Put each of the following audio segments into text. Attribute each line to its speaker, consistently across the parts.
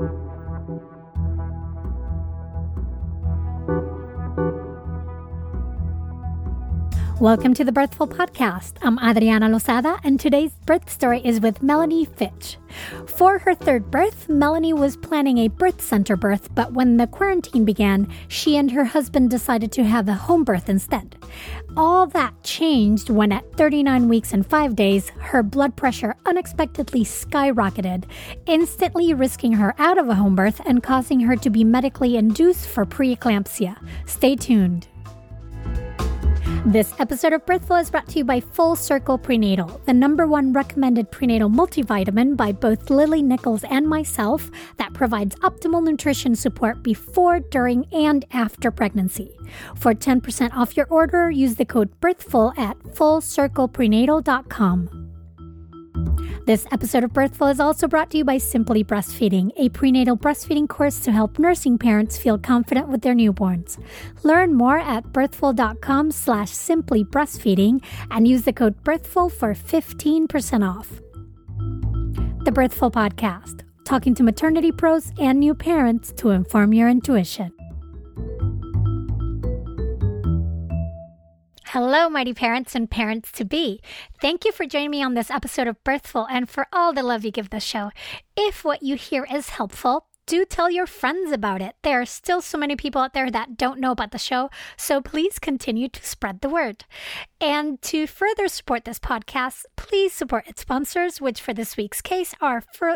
Speaker 1: Welcome to the Birthful Podcast. I'm Adriana Lozada, and today's birth story is with Melanie Fitch. For her third birth, Melanie was planning a birth center birth, but when the quarantine began, she and her husband decided to have a home birth instead. All that changed when at 39 weeks and 5 days, her blood pressure unexpectedly skyrocketed, instantly risking her out of a home birth and causing her to be medically induced for preeclampsia. Stay tuned. This episode of Birthful is brought to you by Full Circle Prenatal, the #1 recommended prenatal multivitamin by both Lily Nichols and myself that provides optimal nutrition support before, during, and after pregnancy. For 10% off your order, use the code BIRTHFUL at fullcircleprenatal.com. This episode of Birthful is also brought to you by Simply Breastfeeding, a prenatal breastfeeding course to help nursing parents feel confident with their newborns. Learn more at birthful.com/simplybreastfeeding and use the code BIRTHFUL for 15% off. The Birthful Podcast, talking to maternity pros and new parents to inform your intuition. Hello, mighty parents and parents-to-be. Thank you for joining me on this episode of Birthful and for all the love you give the show. If what you hear is helpful, do tell your friends about it. There are still so many people out there that don't know about the show, so please continue to spread the word. And to further support this podcast, please support its sponsors, which for this week's case are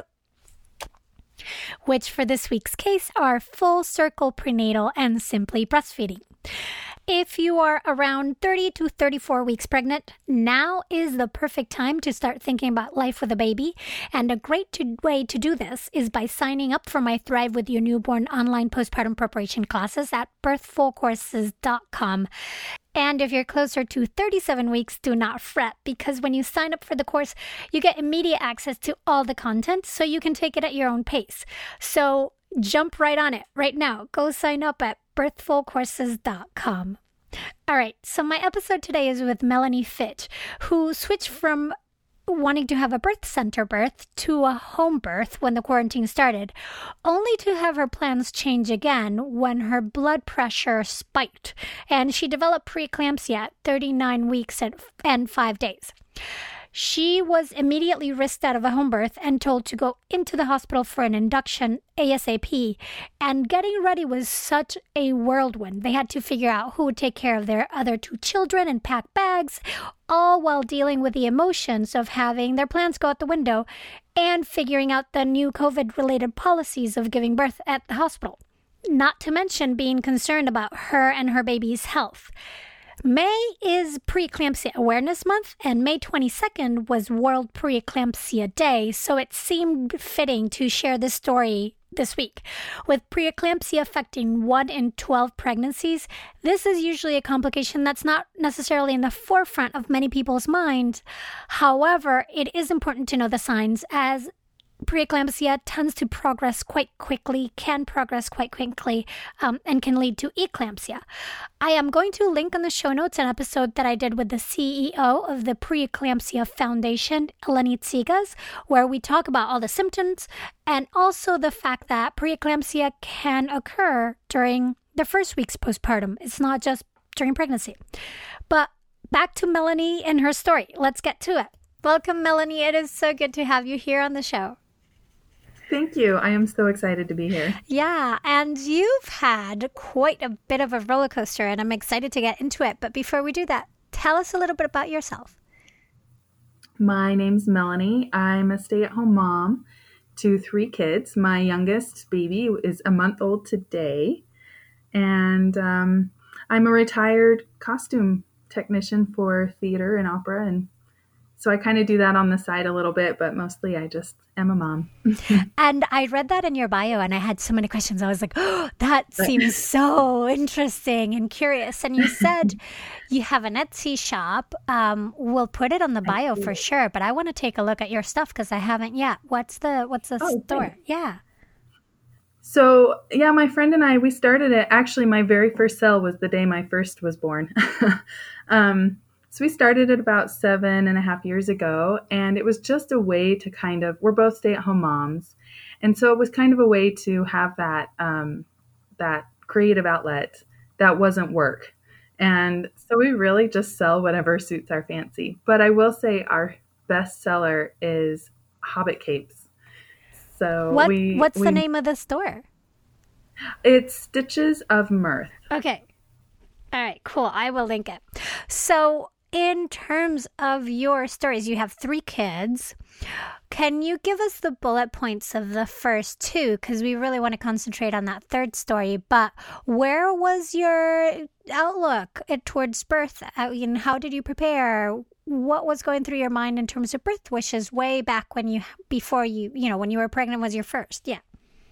Speaker 1: Full Circle Prenatal and Simply Breastfeeding. If you are around 30 to 34 weeks pregnant, now is the perfect time to start thinking about life with a baby. And a great way to do this is by signing up for my Thrive with Your Newborn online postpartum preparation classes at birthfulcourses.com. And if you're closer to 37 weeks, do not fret, because when you sign up for the course, you get immediate access to all the content so you can take it at your own pace. So jump right on it right now. Go sign up at birthfulcourses.com. All right, so my episode today is with Melanie Fitch, who switched from wanting to have a birth center birth to a home birth when the quarantine started, only to have her plans change again when her blood pressure spiked and she developed preeclampsia at 39 weeks and 5 days. She was immediately risked out of a home birth and told to go into the hospital for an induction ASAP. And getting ready was such a whirlwind. They had to figure out who would take care of their other 2 children and pack bags, all while dealing with the emotions of having their plans go out the window and figuring out the new COVID-related policies of giving birth at the hospital. Not to mention being concerned about her and her baby's health. May is Preeclampsia Awareness Month, and May 22nd was World Preeclampsia Day, so it seemed fitting to share this story this week. With preeclampsia affecting 1 in 12 pregnancies, this is usually a complication that's not necessarily in the forefront of many people's minds. However, it is important to know the signs, as preeclampsia tends to progress quite quickly, and can lead to eclampsia. I am going to link on the show notes an episode that I did with the CEO of the Preeclampsia Foundation, Eleni Tsigas, where we talk about all the symptoms and also the fact that preeclampsia can occur during the first weeks postpartum. It's not just during pregnancy. But back to Melanie and her story. Let's get to it. Welcome, Melanie. It is so good to have you here on the show.
Speaker 2: Thank you. I am so excited to be here.
Speaker 1: Yeah, and you've had quite a bit of a roller coaster, and I'm excited to get into it. But before we do that, tell us a little bit about yourself.
Speaker 2: My name's Melanie. I'm a stay-at-home mom to 3 kids. My youngest baby is a month old today, and I'm a retired costume technician for theater and opera, and so I kind of do that on the side a little bit, but mostly I just am a mom.
Speaker 1: And I read that in your bio and I had so many questions. I was like, oh, that seems so interesting and curious. And you said you have an Etsy shop. We'll put it on the bio for sure, but I want to take a look at your stuff because I haven't yet. What's the store? Thanks. Yeah.
Speaker 2: So, yeah, my friend and I, we started it. Actually, my very first sale was the day my first was born. So we started it about 7.5 years ago, and it was just a way to we're both stay-at-home moms. And so it was kind of a way to have that creative outlet that wasn't work. And so we really just sell whatever suits our fancy. But I will say our best seller is Hobbit capes. So
Speaker 1: what's the name of the store?
Speaker 2: It's Stitches of Mirth.
Speaker 1: Okay. All right, cool. I will link it. So in terms of your stories, you have 3 kids. Can you give us the bullet points of the first 2? Because we really want to concentrate on that third story. But where was your outlook towards birth? How did you prepare? What was going through your mind in terms of birth wishes way back when you were pregnant was your first? Yeah.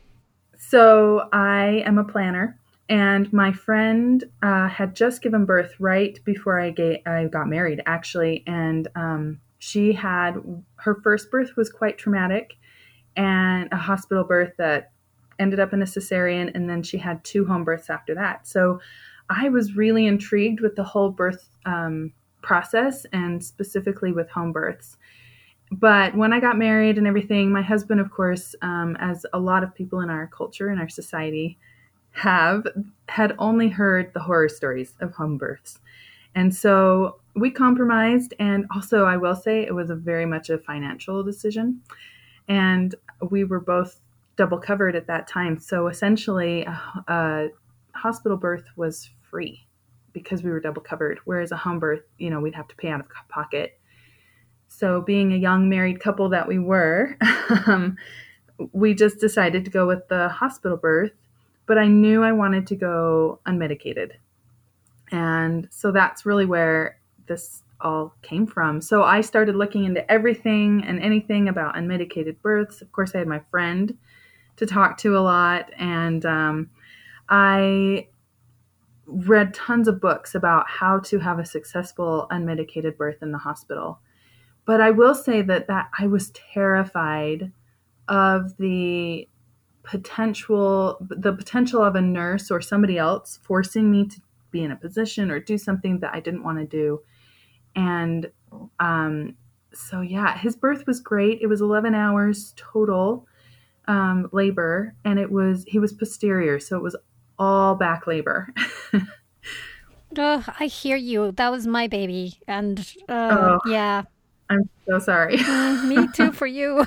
Speaker 2: So I am a planner. And my friend had just given birth right before I got married, actually. And she had her first birth was quite traumatic, and a hospital birth that ended up in a cesarean. And then she had 2 home births after that. So I was really intrigued with the whole birth process, and specifically with home births. But when I got married and everything, my husband, of course, as a lot of people in our culture, in our society, had only heard the horror stories of home births. And so we compromised. And also, I will say, it was very much a financial decision. And we were both double covered at that time. So essentially, a hospital birth was free because we were double covered, whereas a home birth, we'd have to pay out of pocket. So being a young married couple that we were, we just decided to go with the hospital birth. But I knew I wanted to go unmedicated. And so that's really where this all came from. So I started looking into everything and anything about unmedicated births. Of course, I had my friend to talk to a lot. And I read tons of books about how to have a successful unmedicated birth in the hospital. But I will say that I was terrified of the potential of a nurse or somebody else forcing me to be in a position or do something that I didn't want to do. And so yeah, his birth was great. It was 11 hours total labor, and he was posterior, so it was all back labor.
Speaker 1: I hear you. That was my baby, and yeah.
Speaker 2: I'm so sorry.
Speaker 1: Me too for you.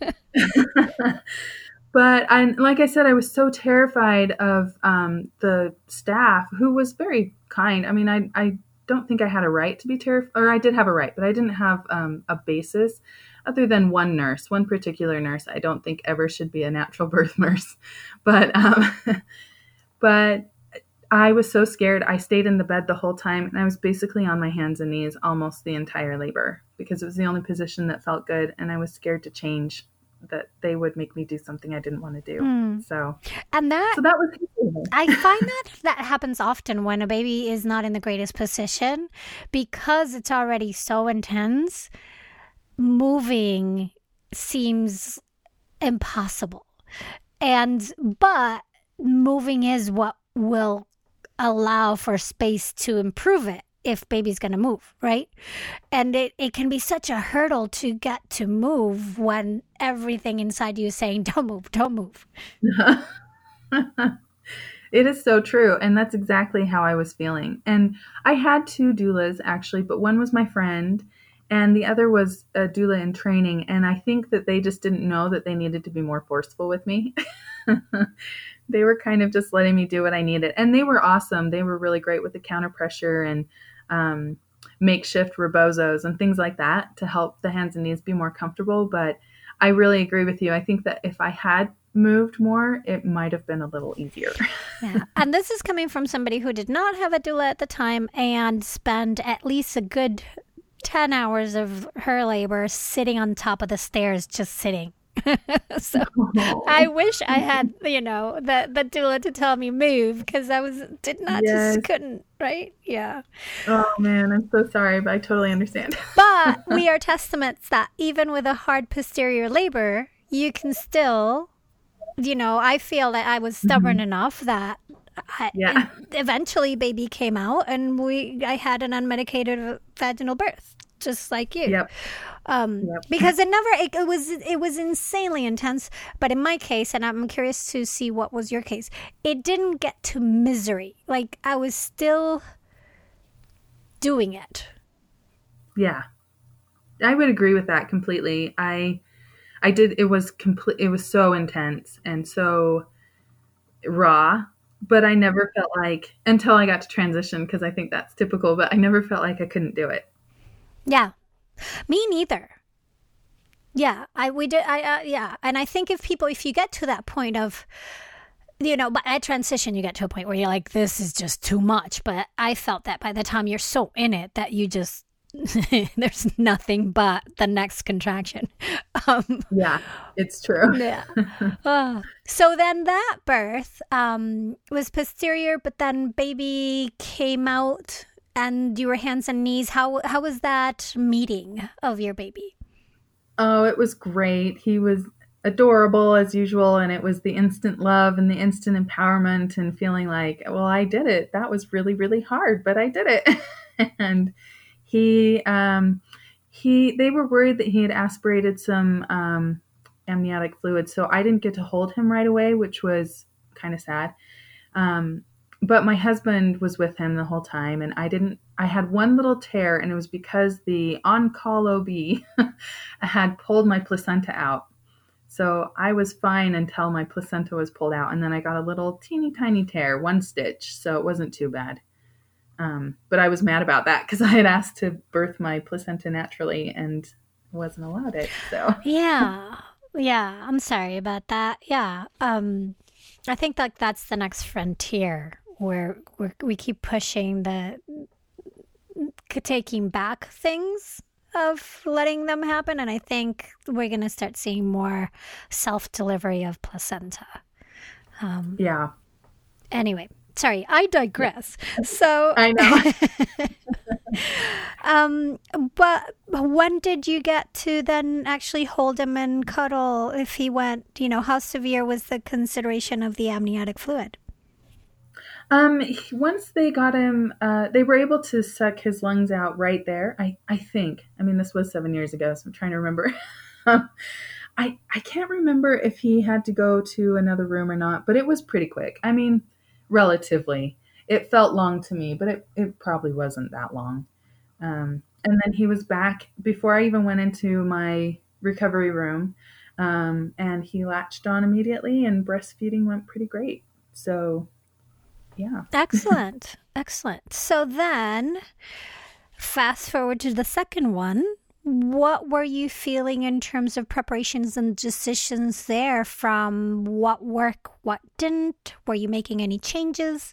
Speaker 2: But like I said, I was so terrified of the staff, who was very kind. I mean, I don't think I had a right to be terrified, or I did have a right, but I didn't have a basis other than one particular nurse. I don't think ever should be a natural birth nurse. But but I was so scared. I stayed in the bed the whole time, and I was basically on my hands and knees almost the entire labor because it was the only position that felt good, and I was scared to change, that they would make me do something I didn't want to do. So that was
Speaker 1: I find that happens often when a baby is not in the greatest position because it's already so intense. Moving seems impossible, but moving is what will allow for space to improve it if baby's going to move, right? And it can be such a hurdle to get to move when everything inside you is saying, don't move, don't move.
Speaker 2: It is so true. And that's exactly how I was feeling. And I had 2 doulas actually, but one was my friend and the other was a doula in training. And I think that they just didn't know that they needed to be more forceful with me. They were kind of just letting me do what I needed. And they were awesome. They were really great with the counter pressure and makeshift rebozos and things like that to help the hands and knees be more comfortable. But I really agree with you. I think that if I had moved more, it might have been a little easier.
Speaker 1: Yeah. And this is coming from somebody who did not have a doula at the time and spent at least a good 10 hours of her labor sitting on top of the stairs, just sitting. So I wish I had, the doula to tell me move because just couldn't, right? Yeah.
Speaker 2: Oh man, I'm so sorry, but I totally understand.
Speaker 1: But we are testaments that even with a hard posterior labor, you can still, I feel that I was stubborn enough that
Speaker 2: Yeah.
Speaker 1: Eventually baby came out and I had an unmedicated vaginal birth, just like you.
Speaker 2: Yep. Yep.
Speaker 1: Because it was insanely intense. But in my case, and I'm curious to see what was your case, it didn't get to misery. Like I was still doing it.
Speaker 2: Yeah. I would agree with that completely. I did. It was complete. It was so intense and so raw, but I never felt like, until I got to transition, because I think that's typical, but I never felt like I couldn't do it.
Speaker 1: Yeah, me neither. Yeah, yeah, and I think if you get to that point of, but at transition, you get to a point where you're like, this is just too much. But I felt that by the time you're so in it that you just there's nothing but the next contraction.
Speaker 2: Yeah, it's true.
Speaker 1: Yeah. So then that birth was posterior, but then baby came out and you were hands and knees. How was that meeting of your baby?
Speaker 2: Oh, it was great. He was adorable as usual, and it was the instant love and the instant empowerment and feeling like, well, I did it. That was really, really hard, but I did it. And he they were worried that he had aspirated some amniotic fluid, so I didn't get to hold him right away, which was kind of sad. But my husband was with him the whole time, and I had one little tear, and it was because the on-call OB had pulled my placenta out. So I was fine until my placenta was pulled out, and then I got a little teeny tiny tear, 1 stitch, so it wasn't too bad. But I was mad about that because I had asked to birth my placenta naturally and wasn't allowed it. So
Speaker 1: yeah, I'm sorry about that. Yeah, I think like that's the next frontier where we keep pushing the taking back things of letting them happen, and I think we're gonna start seeing more self-delivery of placenta.
Speaker 2: Yeah.
Speaker 1: Anyway, sorry, I digress. So
Speaker 2: I
Speaker 1: know. But when did you get to then actually hold him and cuddle if he went, how severe was the consideration of the amniotic fluid?
Speaker 2: Once they got him, they were able to suck his lungs out right there. I think, I mean, this was 7 years ago, so I'm trying to remember. I can't remember if he had to go to another room or not, but it was pretty quick. I mean, relatively. It felt long to me, but it probably wasn't that long. And then he was back before I even went into my recovery room, and he latched on immediately, and breastfeeding went pretty great. So, yeah.
Speaker 1: Excellent. Excellent. So then, fast forward to the second one. What were you feeling in terms of preparations and decisions there, from what worked, what didn't? Were you making any changes?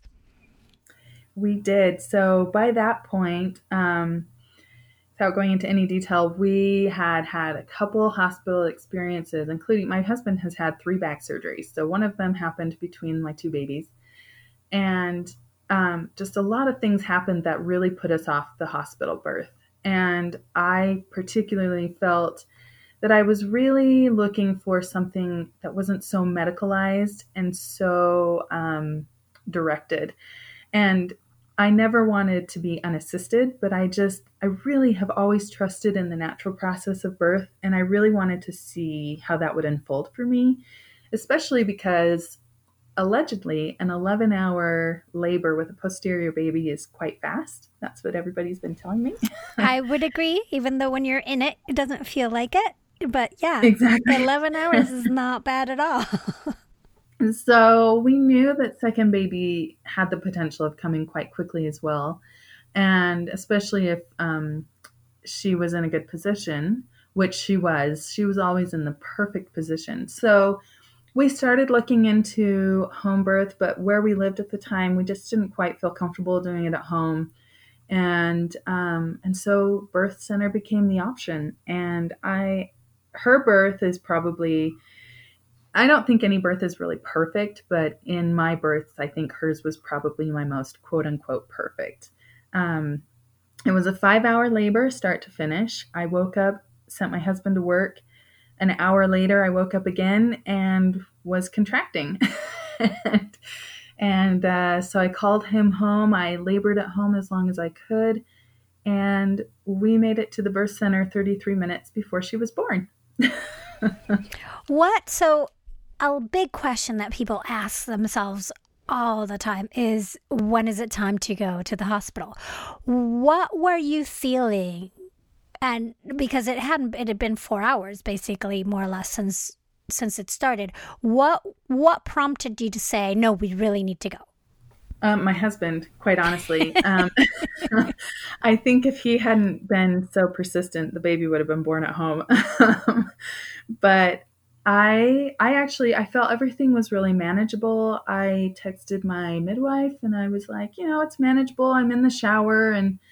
Speaker 2: We did. So by that point, without going into any detail, we had a couple hospital experiences, including my husband has had 3 back surgeries. So one of them happened between my 2 babies. And just a lot of things happened that really put us off the hospital birth. And I particularly felt that I was really looking for something that wasn't so medicalized and so directed. And I never wanted to be unassisted, but I really have always trusted in the natural process of birth. And I really wanted to see how that would unfold for me, especially because allegedly an 11-hour labor with a posterior baby is quite fast. That's what everybody's been telling me.
Speaker 1: I would agree, even though when you're in it, it doesn't feel like it. But yeah,
Speaker 2: exactly.
Speaker 1: 11 hours is not bad at all.
Speaker 2: And so we knew that second baby had the potential of coming quite quickly as well. And especially if she was in a good position, which she was always in the perfect position. So we started looking into home birth, but where we lived at the time, we just didn't quite feel comfortable doing it at home. And so birth center became the option. And her birth is probably, I don't think any birth is really perfect, but in my births, I think hers was probably my most quote unquote perfect. It was a 5-hour labor, start to finish. I woke up, sent my husband to work. An hour later, I woke up again and was contracting. And so I called him home. I labored at home as long as I could. And we made it to the birth center 33 minutes before she was born.
Speaker 1: What? So, a big question that people ask themselves all the time is, when is it time to go to the hospital? What were you feeling? And because it had been 4 hours, basically, more or less, since it started. What prompted you to say, no, we really need to go?
Speaker 2: My husband, quite honestly. I think if he hadn't been so persistent, the baby would have been born at home. But I felt everything was really manageable. I texted my midwife and I was like, it's manageable. I'm in the shower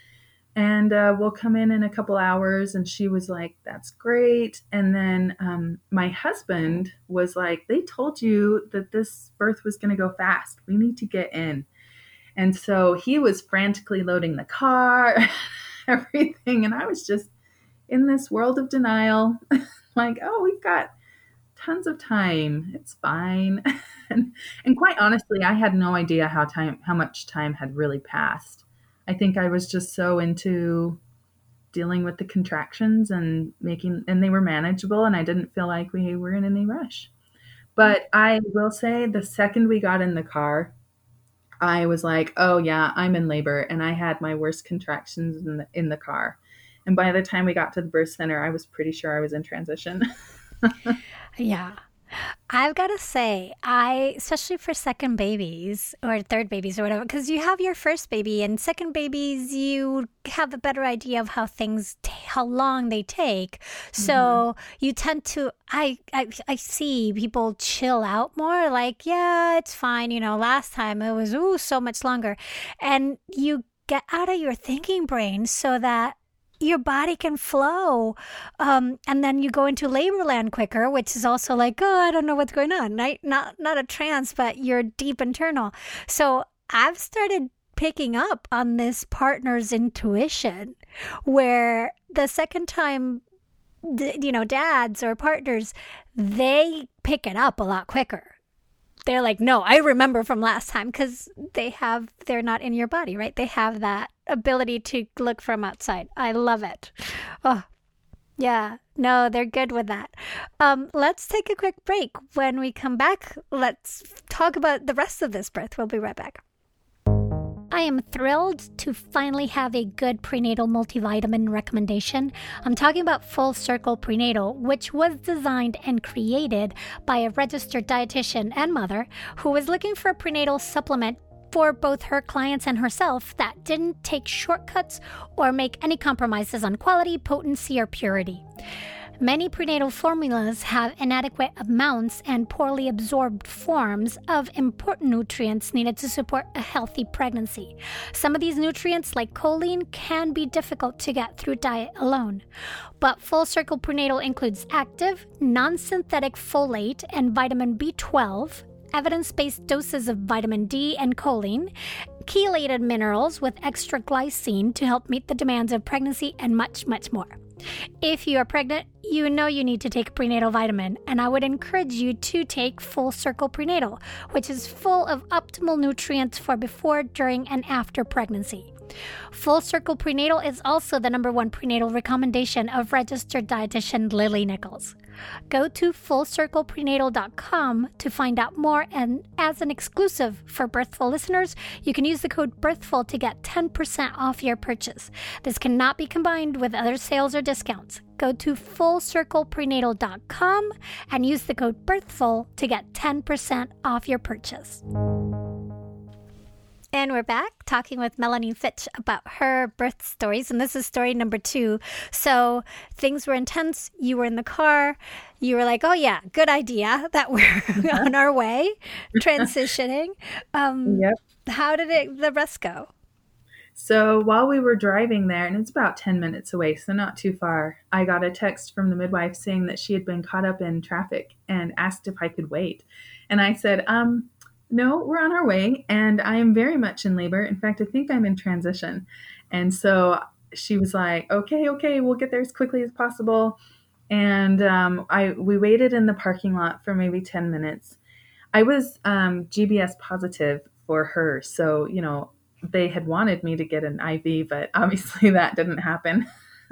Speaker 2: and we'll come in a couple hours. And she was like, that's great. And then my husband was like, they told you that this birth was going to go fast. We need to get in. And so he was frantically loading the car, everything. And I was just in this world of denial, like, oh, we've got tons of time. It's fine. and quite honestly, I had no idea how much time had really passed. I think I was just so into dealing with the contractions and they were manageable, and I didn't feel like we were in any rush. But I will say, the second we got in the car, I was like, oh yeah, I'm in labor. And I had my worst contractions in the car. And by the time we got to the birth center, I was pretty sure I was in transition.
Speaker 1: Yeah. I've got to say, especially for second babies or third babies or whatever, because you have your first baby and second babies, you have a better idea of how long they take. So you tend to, I see people chill out more, like, yeah, it's fine. Last time it was, so much longer. And you get out of your thinking brain so that your body can flow. And then you go into labor land quicker, which is also like, oh, I don't know what's going on. Right? Not a trance, but you're deep internal. So I've started picking up on this partner's intuition, where the second time, dads or partners, they pick it up a lot quicker. They're like, no, I remember from last time, because they're not in your body, right? They have that ability to look from outside. I love it. Oh, yeah. No, they're good with that. Let's take a quick break. When we come back, let's talk about the rest of this birth. We'll be right back. I am thrilled to finally have a good prenatal multivitamin recommendation. I'm talking about Full Circle Prenatal, which was designed and created by a registered dietitian and mother who was looking for a prenatal supplement for both her clients and herself that didn't take shortcuts or make any compromises on quality, potency, or purity. Many prenatal formulas have inadequate amounts and poorly absorbed forms of important nutrients needed to support a healthy pregnancy. Some of these nutrients, like choline, can be difficult to get through diet alone. But Full Circle Prenatal includes active, non-synthetic folate and vitamin B12, evidence-based doses of vitamin D and choline, chelated minerals with extra glycine to help meet the demands of pregnancy, and much, much more. If you are pregnant, you know you need to take prenatal vitamin, and I would encourage you to take Full Circle Prenatal, which is full of optimal nutrients for before, during, and after pregnancy. Full Circle Prenatal is also the #1 prenatal recommendation of registered dietitian Lily Nichols. Go to fullcircleprenatal.com to find out more, and as an exclusive for Birthful listeners, you can use the code BIRTHFUL to get 10% off your purchase. This cannot be combined with other sales or discounts. Go to fullcircleprenatal.com and use the code BIRTHFUL to get 10% off your purchase. And we're back talking with Melanie Fitch about her birth stories. And this is story number 2. So things were intense. You were in the car. You were like, oh, yeah, good idea that we're on our way, transitioning.
Speaker 2: Yep.
Speaker 1: How did the rest go?
Speaker 2: So while we were driving there, and it's about 10 minutes away, so not too far, I got a text from the midwife saying that she had been caught up in traffic and asked if I could wait. And I said, no, we're on our way, and I am very much in labor. In fact, I think I'm in transition. And so she was like, okay, we'll get there as quickly as possible. And we waited in the parking lot for maybe 10 minutes. I was GBS positive for her. So, they had wanted me to get an IV, but obviously that didn't happen.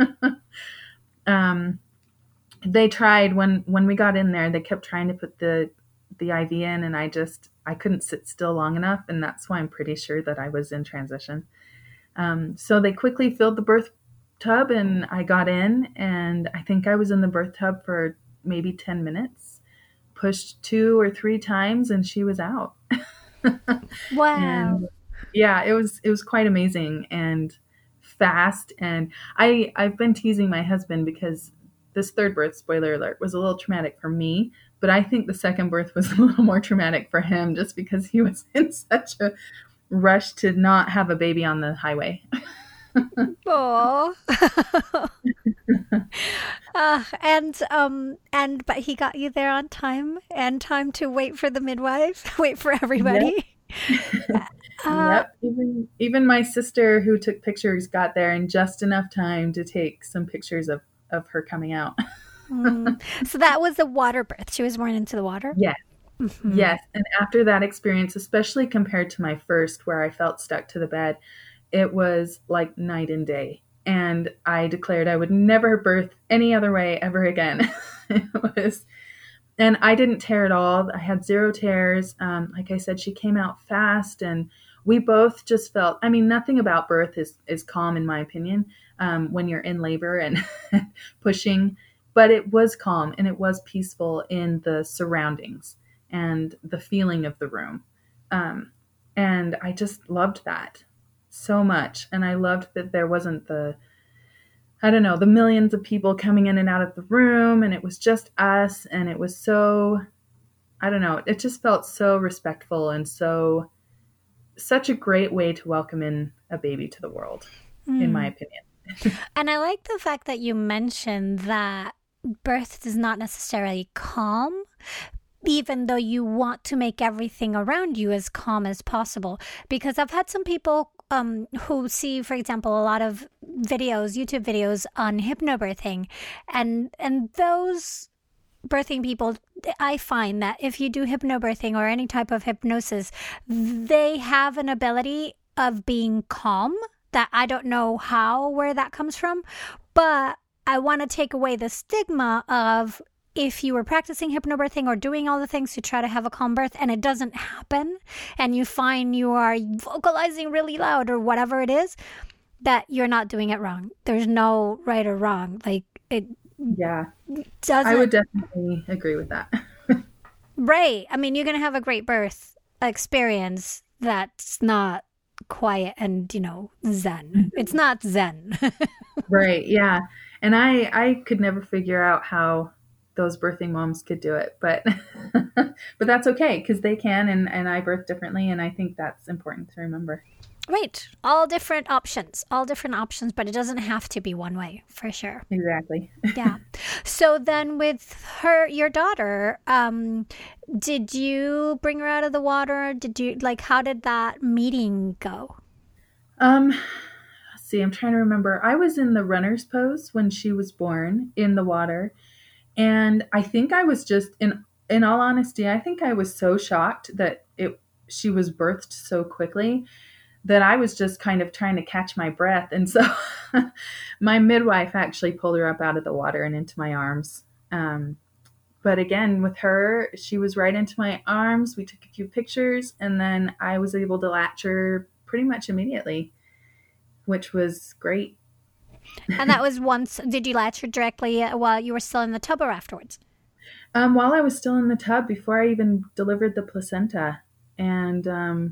Speaker 2: They tried when we got in there, they kept trying to put the IV in, and I couldn't sit still long enough. And that's why I'm pretty sure that I was in transition. So they quickly filled the birth tub and I got in, and I think I was in the birth tub for maybe 10 minutes, pushed 2 or 3 times, and she was out.
Speaker 1: Wow.
Speaker 2: And yeah, it was quite amazing and fast. And I've been teasing my husband because this third birth, spoiler alert, was a little traumatic for me, but I think the second birth was a little more traumatic for him just because he was in such a rush to not have a baby on the highway.
Speaker 1: Oh. But he got you there on time, and time to wait for the midwife, wait for everybody.
Speaker 2: Yep. Even my sister who took pictures got there in just enough time to take some pictures of her coming out.
Speaker 1: So that was a water birth. She was born into the water?
Speaker 2: Yes. Mm-hmm. Yes. And after that experience, especially compared to my first, where I felt stuck to the bed, it was like night and day. And I declared I would never birth any other way ever again. And I didn't tear at all. I had 0 tears. Like I said, she came out fast, and we both just felt, nothing about birth is calm, in my opinion, when you're in labor and pushing, but it was calm and it was peaceful in the surroundings and the feeling of the room. And I just loved that so much. And I loved that there wasn't the millions of people coming in and out of the room, and it was just us. And it was so, it just felt so respectful and such a great way to welcome in a baby to the world, in my opinion.
Speaker 1: And I like the fact that you mentioned that birth is not necessarily calm, even though you want to make everything around you as calm as possible. Because I've had some people who see, for example, a lot of YouTube videos on hypnobirthing, and those birthing people, I find that if you do hypnobirthing or any type of hypnosis, they have an ability of being calm that I don't know where that comes from, but I want to take away the stigma of if you were practicing hypnobirthing or doing all the things to try to have a calm birth and it doesn't happen, and you find you are vocalizing really loud or whatever it is, that you're not doing it wrong. There's no right or wrong. Like it.
Speaker 2: Yeah.
Speaker 1: Doesn't.
Speaker 2: I would definitely agree with that.
Speaker 1: Right. You're going to have a great birth experience that's not quiet and, zen. It's not zen.
Speaker 2: Right. Yeah. And I could never figure out how those birthing moms could do it, but that's okay, because they can, and I birth differently, and I think that's important to remember.
Speaker 1: Right. All different options, but it doesn't have to be one way, for sure.
Speaker 2: Exactly.
Speaker 1: Yeah. So then with your daughter, did you bring her out of the water? How did that meeting go? Let's
Speaker 2: see, I'm trying to remember. I was in the runner's pose when she was born in the water. And I think I was just, in all honesty, I think I was so shocked that she was birthed so quickly that I was just kind of trying to catch my breath. And so my midwife actually pulled her up out of the water and into my arms. But again, with her, she was right into my arms. We took a few pictures, and then I was able to latch her pretty much immediately, which was great.
Speaker 1: And that was once, did you latch her directly while you were still in the tub or afterwards?
Speaker 2: While I was still in the tub, before I even delivered the placenta. And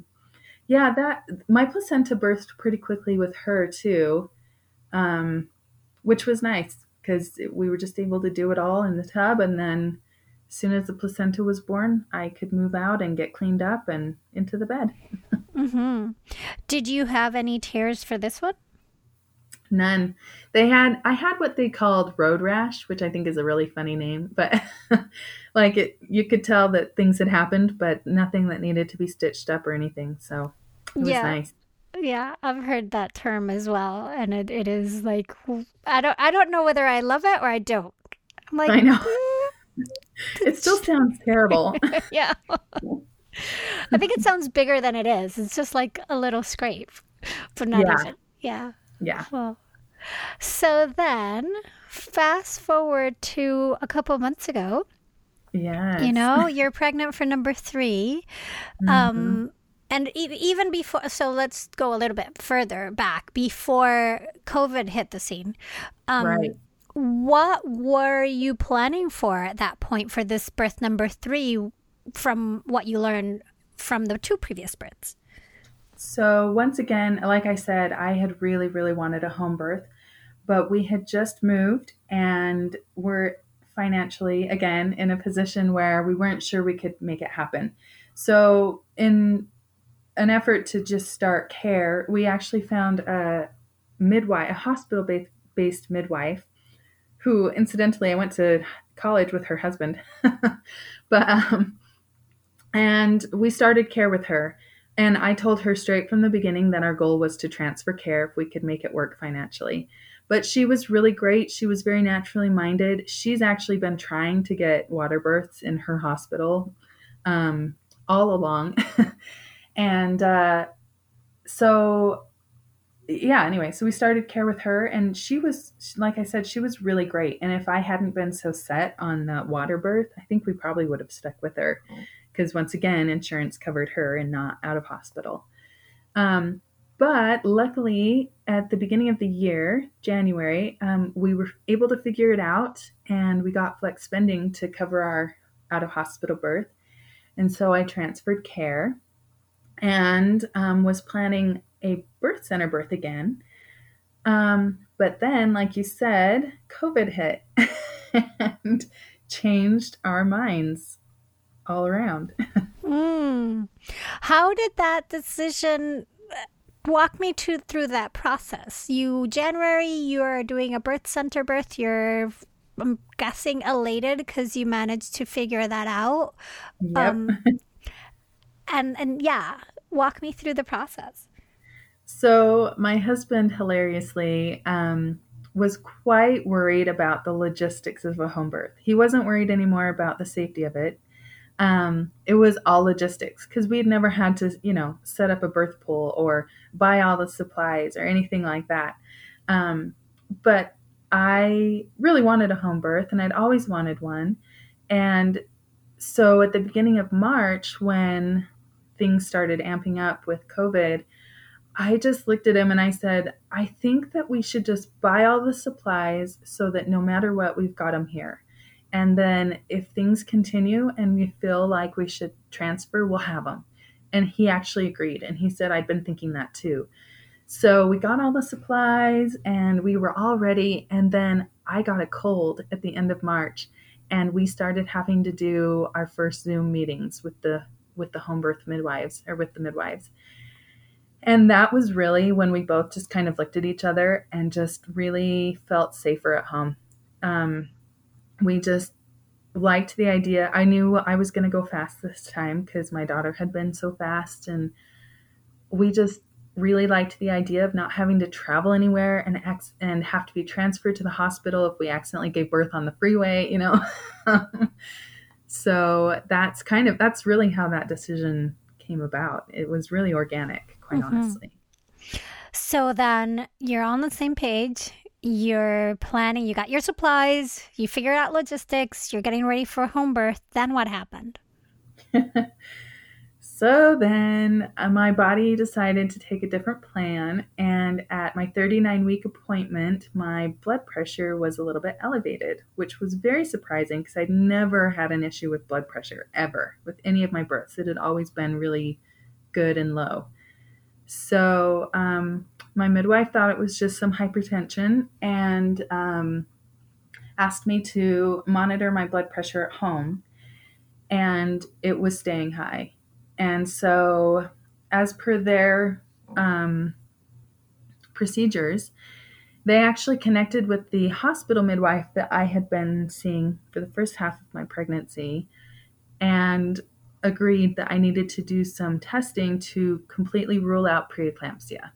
Speaker 2: my placenta burst pretty quickly with her too, which was nice because we were just able to do it all in the tub. And then as soon as the placenta was born, I could move out and get cleaned up and into the bed.
Speaker 1: Mm-hmm. Did you have any tears for this one?
Speaker 2: None. I had what they called road rash, which I think is a really funny name, but you could tell that things had happened, but nothing that needed to be stitched up or anything. So it was nice.
Speaker 1: Yeah, I've heard that term as well, and it is like, I don't know whether I love it or I don't. I'm like,
Speaker 2: I know. It still sounds terrible.
Speaker 1: Yeah. I think it sounds bigger than it is. It's just like a little scrape, but not
Speaker 2: Yeah,
Speaker 1: even. Yeah.
Speaker 2: yeah,
Speaker 1: Well, so then fast forward to a couple months ago,
Speaker 2: yes.
Speaker 1: you're pregnant for number three.
Speaker 2: Hmm.
Speaker 1: Um, and even before, so let's go a little bit further back before COVID hit the scene.
Speaker 2: Right.
Speaker 1: What were you planning for at that point for this birth number three from what you learned from the two previous births?
Speaker 2: So once again, like I said, I had really, really wanted a home birth, but we had just moved and were financially again in a position where we weren't sure we could make it happen. So in an effort to just start care, we actually found a midwife, a hospital based midwife, who incidentally I went to college with her husband. but And we started care with her. And I told her straight from the beginning that our goal was to transfer care if we could make it work financially. But she was really great. She was very naturally minded. She's actually been trying to get water births in her hospital um, all along. and so, yeah, anyway, so we started care with her. And she was, like I said, she was really great. And if I hadn't been so set on the water birth, I think we probably would have stuck with her because once again, insurance covered her and not out of hospital. Um, but luckily, at the beginning of the year, January, we were able to figure it out and we got flex spending to cover our out of hospital birth. And so I transferred care and was planning a birth center birth again. But then, like you said, COVID hit and changed our minds all around.
Speaker 1: Mm. How did that decision walk me through that process? January, you're doing a birth center birth. You're, I'm guessing, elated because you managed to figure that out.
Speaker 2: Yep.
Speaker 1: Um, and yeah, walk me through the process.
Speaker 2: So my husband hilariously was quite worried about the logistics of a home birth. He wasn't worried anymore about the safety of it. It was all logistics because we had never had to, set up a birth pool or buy all the supplies or anything like that. But I really wanted a home birth and I'd always wanted one. And so at the beginning of March, when things started amping up with COVID, I just looked at him and I said, I think that we should just buy all the supplies so that no matter what, we've got them here. And then if things continue and we feel like we should transfer, we'll have them. And he actually agreed. And he said, I'd been thinking that too. So we got all the supplies and we were all ready. And then I got a cold at the end of March and we started having to do our first Zoom meetings with the home birth midwives or with the midwives. And that was really when we both just kind of looked at each other and just really felt safer at home. Um, we just liked the idea. I knew I was going to go fast this time because my daughter had been so fast. And we just really liked the idea of not having to travel anywhere and have to be transferred to the hospital if we accidentally gave birth on the freeway. So that's really how that decision came about. It was really organic, quite
Speaker 1: Hmm.
Speaker 2: honestly.
Speaker 1: So then you're on the same page. You're planning, you got your supplies, you figured out logistics, you're getting ready for home birth. Then what happened?
Speaker 2: So then my body decided to take a different plan. And at my 39-week appointment, my blood pressure was a little bit elevated, which was very surprising because I'd never had an issue with blood pressure ever with any of my births. It had always been really good and low. So my midwife thought it was just some hypertension and asked me to monitor my blood pressure at home, and it was staying high. And so, as per their um, procedures, they actually connected with the hospital midwife that I had been seeing for the first half of my pregnancy and agreed that I needed to do some testing to completely rule out preeclampsia.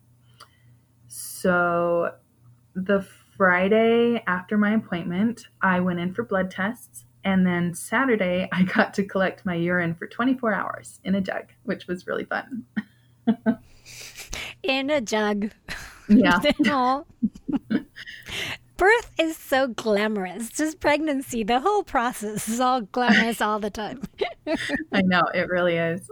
Speaker 2: So the Friday after my appointment, I went in for blood tests And then Saturday, I got to collect my urine for 24 hours in a jug, which was really fun.
Speaker 1: In a jug.
Speaker 2: Yeah.
Speaker 1: Birth is so glamorous. Just pregnancy, the whole process is all glamorous all the time.
Speaker 2: I know, it really is.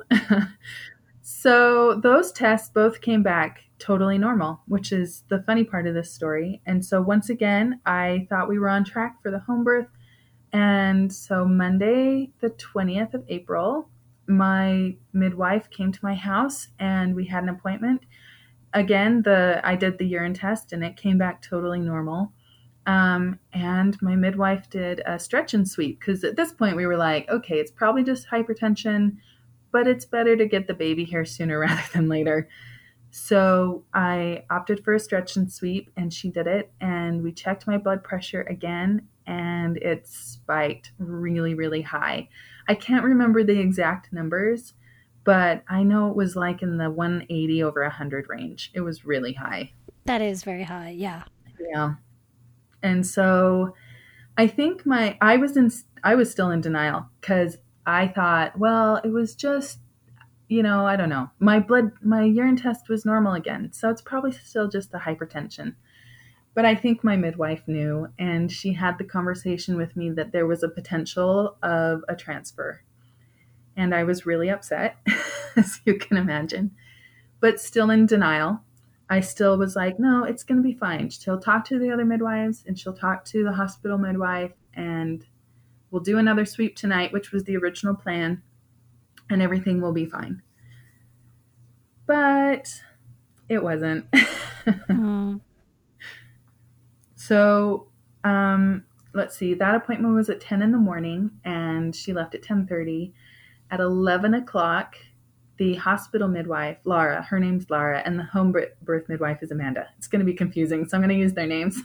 Speaker 2: So those tests both came back totally normal, which is the funny part of this story. And so once again, I thought we were on track for the home birth. And so Monday, the 20th of April, my midwife came to my house and we had an appointment. Again, I did the urine test and it came back totally normal. And my midwife did a stretch and sweep because at this point we were like, okay, it's probably just hypertension, but it's better to get the baby here sooner rather than later. So I opted for a stretch and sweep and she did it. And we checked my blood pressure again and it spiked really, really high. I can't remember the exact numbers, but I know it was like in the 180 over 100 range. It was really high.
Speaker 1: That is very high. Yeah.
Speaker 2: Yeah. And so I think I was still in denial because I thought, well, it was just, I don't know. My urine test was normal again. So it's probably still just the hypertension. But I think my midwife knew, and she had the conversation with me that there was a potential of a transfer. And I was really upset, as you can imagine, but still in denial. I still was like, no, it's going to be fine. She'll talk to the other midwives and she'll talk to the hospital midwife and we'll do another sweep tonight, which was the original plan, and everything will be fine. But it wasn't. So let's see. That appointment was at 10 in the morning and she left at 10:30. At 11 o'clock, the hospital midwife, Laura, her name's Laura, and the home birth midwife is Amanda. It's going to be confusing, so I'm going to use their names.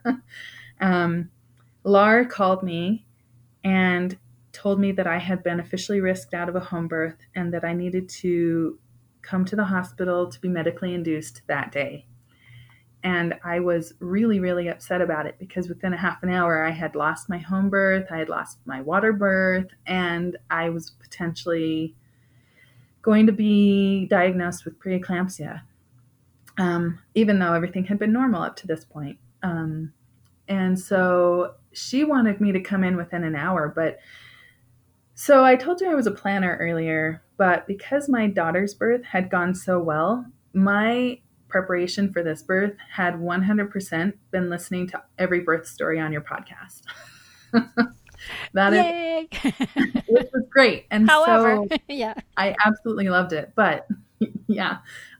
Speaker 2: Laura called me and told me that I had been officially risked out of a home birth and that I needed to come to the hospital to be medically induced that day. And I was really, really upset about it because within a half an hour, I had lost my home birth, I had lost my water birth, and I was potentially going to be diagnosed with preeclampsia, even though everything had been normal up to this point. And so she wanted me to come in within an hour. But so I told you I was a planner earlier, but because my daughter's birth had gone so well, my preparation for this birth had 100% been listening to every birth story on your podcast.
Speaker 1: Yay!
Speaker 2: Which was great. And
Speaker 1: however,
Speaker 2: so
Speaker 1: yeah,
Speaker 2: I absolutely loved it. But yeah,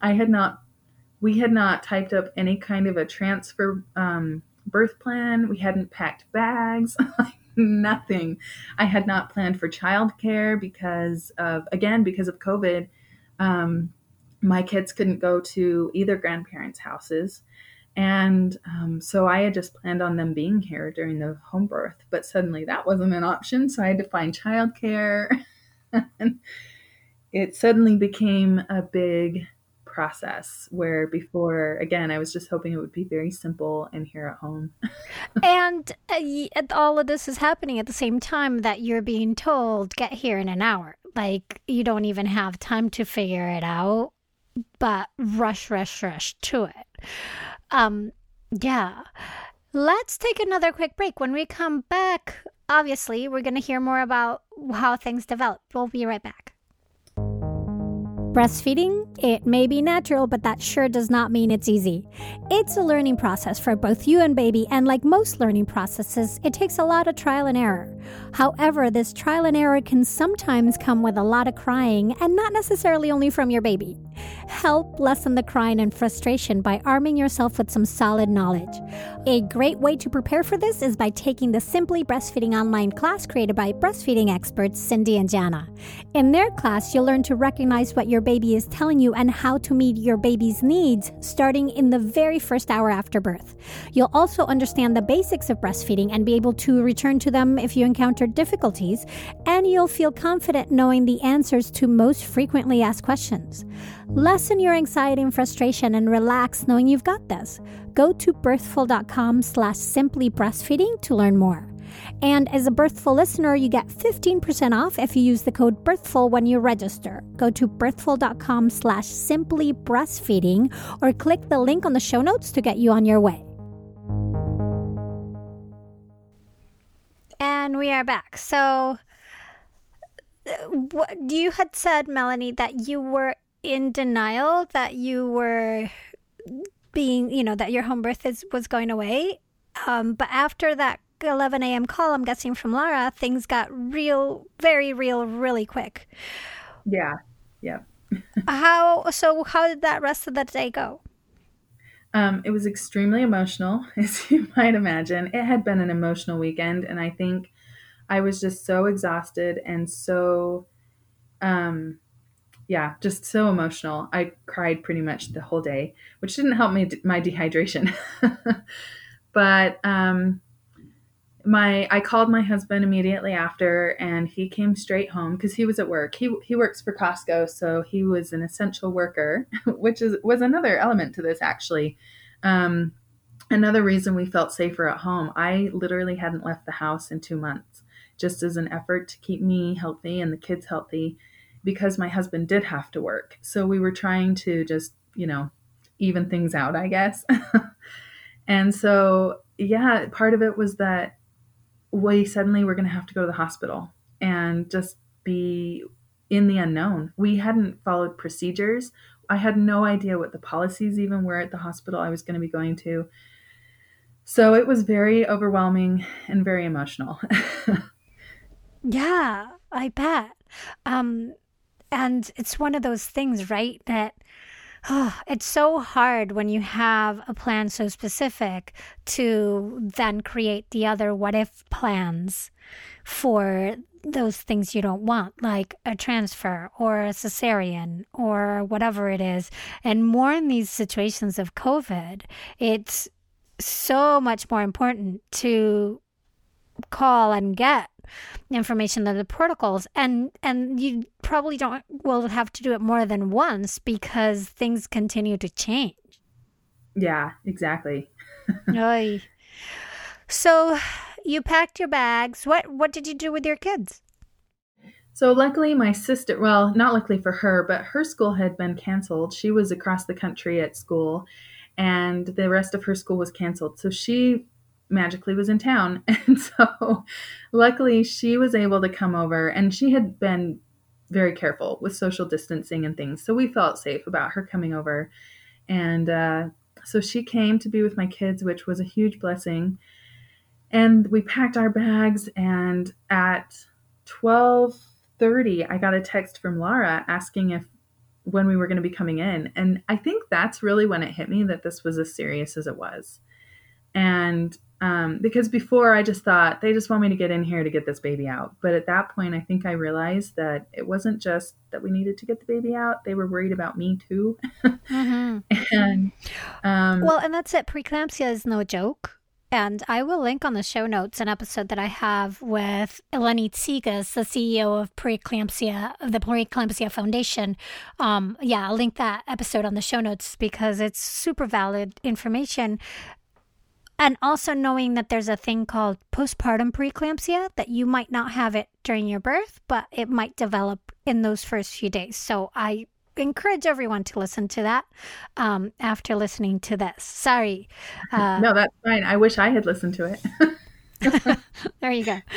Speaker 2: we had not typed up any kind of a transfer birth plan. We hadn't packed bags, nothing. I had not planned for childcare because of COVID. My kids couldn't go to either grandparents' houses. And so I had just planned on them being here during the home birth, but suddenly that wasn't an option. So I had to find childcare. And it suddenly became a big process where before, again, I was just hoping it would be very simple and here at home.
Speaker 1: And all of this is happening at the same time that you're being told, get here in an hour. Like you don't even have time to figure it out, but rush to it. Yeah. Let's take another quick break. When we come back, obviously, we're going to hear more about how things develop. We'll be right back. Breastfeeding, it may be natural, but that sure does not mean it's easy. It's a learning process for both you and baby, and like most learning processes, it takes a lot of trial and error. However, this trial and error can sometimes come with a lot of crying, and not necessarily only from your baby. Help lessen the crying and frustration by arming yourself with some solid knowledge. A great way to prepare for this is by taking the Simply Breastfeeding online class created by breastfeeding experts Cindy and Jana. In their class, you'll learn to recognize what your baby is telling you and how to meet your baby's needs starting in the very first hour after birth. You'll also understand the basics of breastfeeding and be able to return to them if you encounter difficulties, and you'll feel confident knowing the answers to most frequently asked questions. Lessen your anxiety and frustration and relax knowing you've got this. Go to birthful.com/simplybreastfeeding to learn more. And as a Birthful listener, you get 15% off if you use the code Birthful when you register. Go to birthful.com/simplybreastfeeding or click the link on the show notes to get you on your way. And we are back. So you had said, Melanie, that you were in denial, that you were that your home birth was going away. But after that 11 a.m. call, I'm guessing from Lara, things got real, very real, really quick.
Speaker 2: Yeah. Yeah.
Speaker 1: How did that rest of the day go?
Speaker 2: It was extremely emotional, as you might imagine. It had been an emotional weekend, and I think I was just so exhausted and so, just so emotional. I cried pretty much the whole day, which didn't help my dehydration. But I called my husband immediately after, and he came straight home because he was at work. He works for Costco, so he was an essential worker, which was another element to this, actually. Another reason we felt safer at home. I literally hadn't left the house in 2 months, just as an effort to keep me healthy and the kids healthy, because my husband did have to work. So we were trying to just, even things out, I guess. And so, yeah, part of it was that we suddenly were going to have to go to the hospital and just be in the unknown. We hadn't followed procedures. I had no idea what the policies even were at the hospital I was going to be going to. So it was very overwhelming and very emotional.
Speaker 1: Yeah, I bet. And it's one of those things, right, that it's so hard when you have a plan so specific to then create the other what if plans for those things you don't want, like a transfer or a cesarean or whatever it is. And more in these situations of COVID, it's so much more important to call and get information of the protocols, and you probably will have to do it more than once because things continue to change.
Speaker 2: Yeah, exactly.
Speaker 1: Oy. So you packed your bags. What did you do with your kids?
Speaker 2: So luckily my sister, well, not luckily for her, but her school had been canceled. She was across the country at school, and the rest of her school was canceled. So she magically was in town. And so luckily she was able to come over, and she had been very careful with social distancing and things. So we felt safe about her coming over. And so she came to be with my kids, which was a huge blessing. And we packed our bags, and at 12:30, I got a text from Lara asking when we were going to be coming in. And I think that's really when it hit me that this was as serious as it was. And because before I just thought they just want me to get in here to get this baby out. But at that point, I think I realized that it wasn't just that we needed to get the baby out. They were worried about me too.
Speaker 1: Mm-hmm.
Speaker 2: And
Speaker 1: and that's it. Preeclampsia is no joke. And I will link on the show notes an episode that I have with Eleni Tsigas, the CEO of the Preeclampsia Foundation. I'll link that episode on the show notes because it's super valid information. And also knowing that there's a thing called postpartum preeclampsia, that you might not have it during your birth, but it might develop in those first few days. So I encourage everyone to listen to that after listening to this. Sorry.
Speaker 2: No, that's fine. I wish I had listened to it.
Speaker 1: There you go.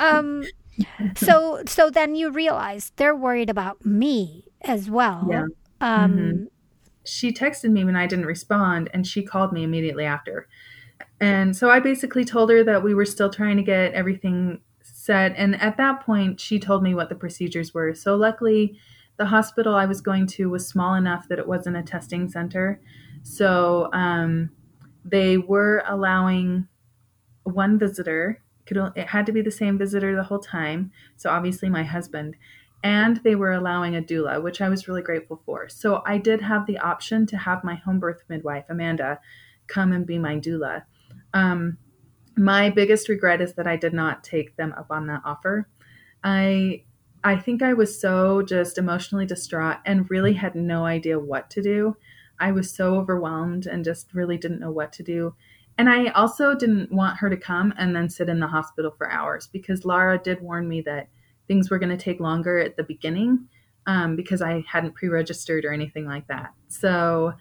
Speaker 1: So then you realize they're worried about me as well.
Speaker 2: Yeah. She texted me when I didn't respond, and she called me immediately after. And so I basically told her that we were still trying to get everything set. And at that point, she told me what the procedures were. So luckily, the hospital I was going to was small enough that it wasn't a testing center. So they were allowing one visitor. It had to be the same visitor the whole time. So obviously my husband. And they were allowing a doula, which I was really grateful for. So I did have the option to have my home birth midwife, Amanda, come and be my doula. My biggest regret is that I did not take them up on that offer. I think I was so just emotionally distraught and really had no idea what to do. I was so overwhelmed and just really didn't know what to do. And I also didn't want her to come and then sit in the hospital for hours, because Lara did warn me that things were going to take longer at the beginning, because I hadn't pre-registered or anything like that. So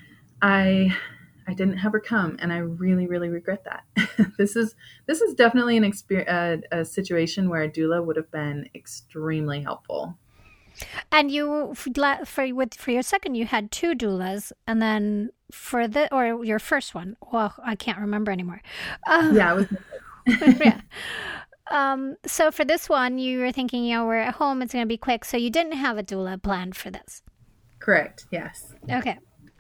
Speaker 2: I didn't have her come, and I really, really regret that. This is definitely a situation where a doula would have been extremely helpful.
Speaker 1: And for your second, you had two doulas, and then for the or your first one, well, I can't remember anymore. Um,
Speaker 2: Yeah, it was
Speaker 1: yeah. So for this one, you were thinking, we're at home, it's going to be quick, so you didn't have a doula planned for this.
Speaker 2: correct. Yes.
Speaker 1: Okay.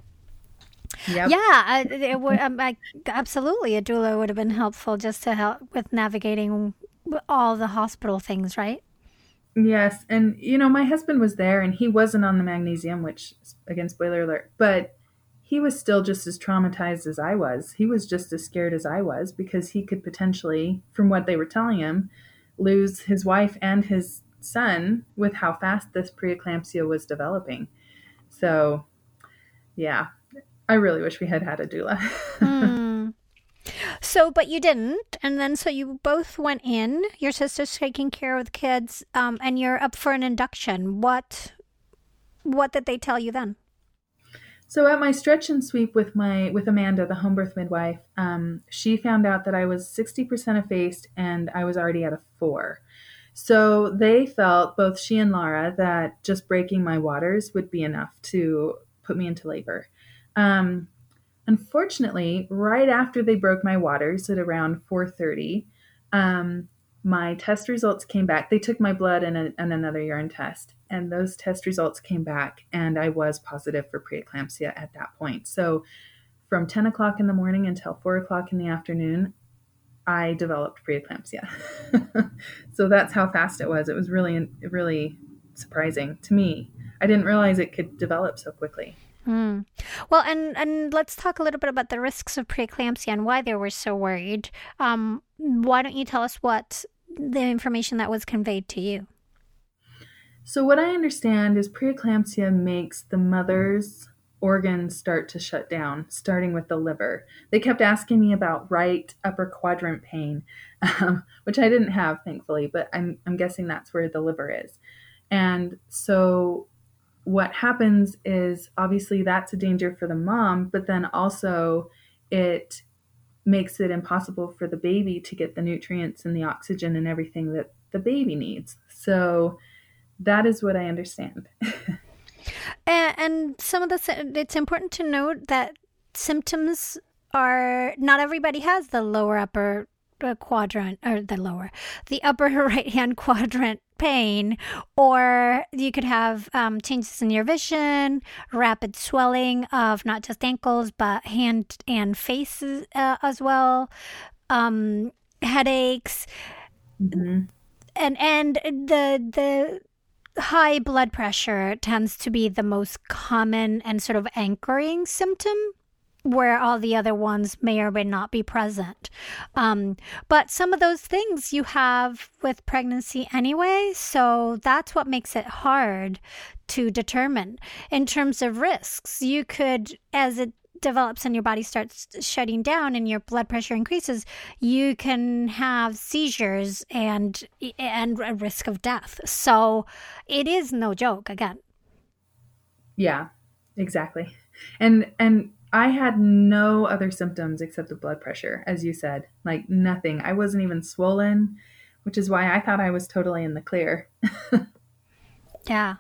Speaker 2: Yep.
Speaker 1: Yeah, it would. Absolutely, a doula would have been helpful just to help with navigating all the hospital things, right?
Speaker 2: Yes, and my husband was there, and he wasn't on the magnesium, which, again, spoiler alert, but he was still just as traumatized as I was. He was just as scared as I was, because he could potentially, from what they were telling him, lose his wife and his son with how fast this preeclampsia was developing. So, yeah, I really wish we had had a doula.
Speaker 1: Hmm. So, but you didn't, and then so you both went in. Your sister's taking care of the kids, and you're up for an induction. What did they tell you then?
Speaker 2: So at my stretch and sweep with Amanda, the home birth midwife, she found out that I was 60% effaced and I was already at a 4. So they felt, both she and Lara, that just breaking my waters would be enough to put me into labor. Um, Unfortunately, right after they broke my waters at around 4:30, um, my test results came back. They took my blood and another urine test, and those test results came back, and I was positive for preeclampsia at that point. So from 10 o'clock in the morning until 4 o'clock in the afternoon, I developed preeclampsia. So that's how fast it was. It was really, really surprising to me. I didn't realize it could develop so quickly.
Speaker 1: Hmm. Well, and let's talk a little bit about the risks of preeclampsia and why they were so worried. Why don't you tell us what the information that was conveyed to you?
Speaker 2: So what I understand is preeclampsia makes the mother's organs start to shut down, starting with the liver. They kept asking me about right upper quadrant pain, which I didn't have, thankfully, but I'm guessing that's where the liver is. And so what happens is, obviously that's a danger for the mom, but then also it makes it impossible for the baby to get the nutrients and the oxygen and everything that the baby needs. So that is what I understand.
Speaker 1: And some of it's important to note that symptoms are not everybody has the lower upper quadrant, or the upper right hand quadrant pain, or you could have changes in your vision, rapid swelling of not just ankles but hand and face as well, headaches,
Speaker 2: Mm-hmm.
Speaker 1: and the high blood pressure tends to be the most common and sort of anchoring symptom, where all the other ones may or may not be present. But some of those things you have with pregnancy anyway, so that's what makes it hard to determine. In terms of risks, you could, as it develops and your body starts shutting down and your blood pressure increases, you can have seizures and a risk of death. So it is no joke again.
Speaker 2: Yeah, exactly. And I had no other symptoms except the blood pressure, as you said, like nothing. I wasn't even swollen, which is why I thought I was totally in the clear.
Speaker 1: Yeah.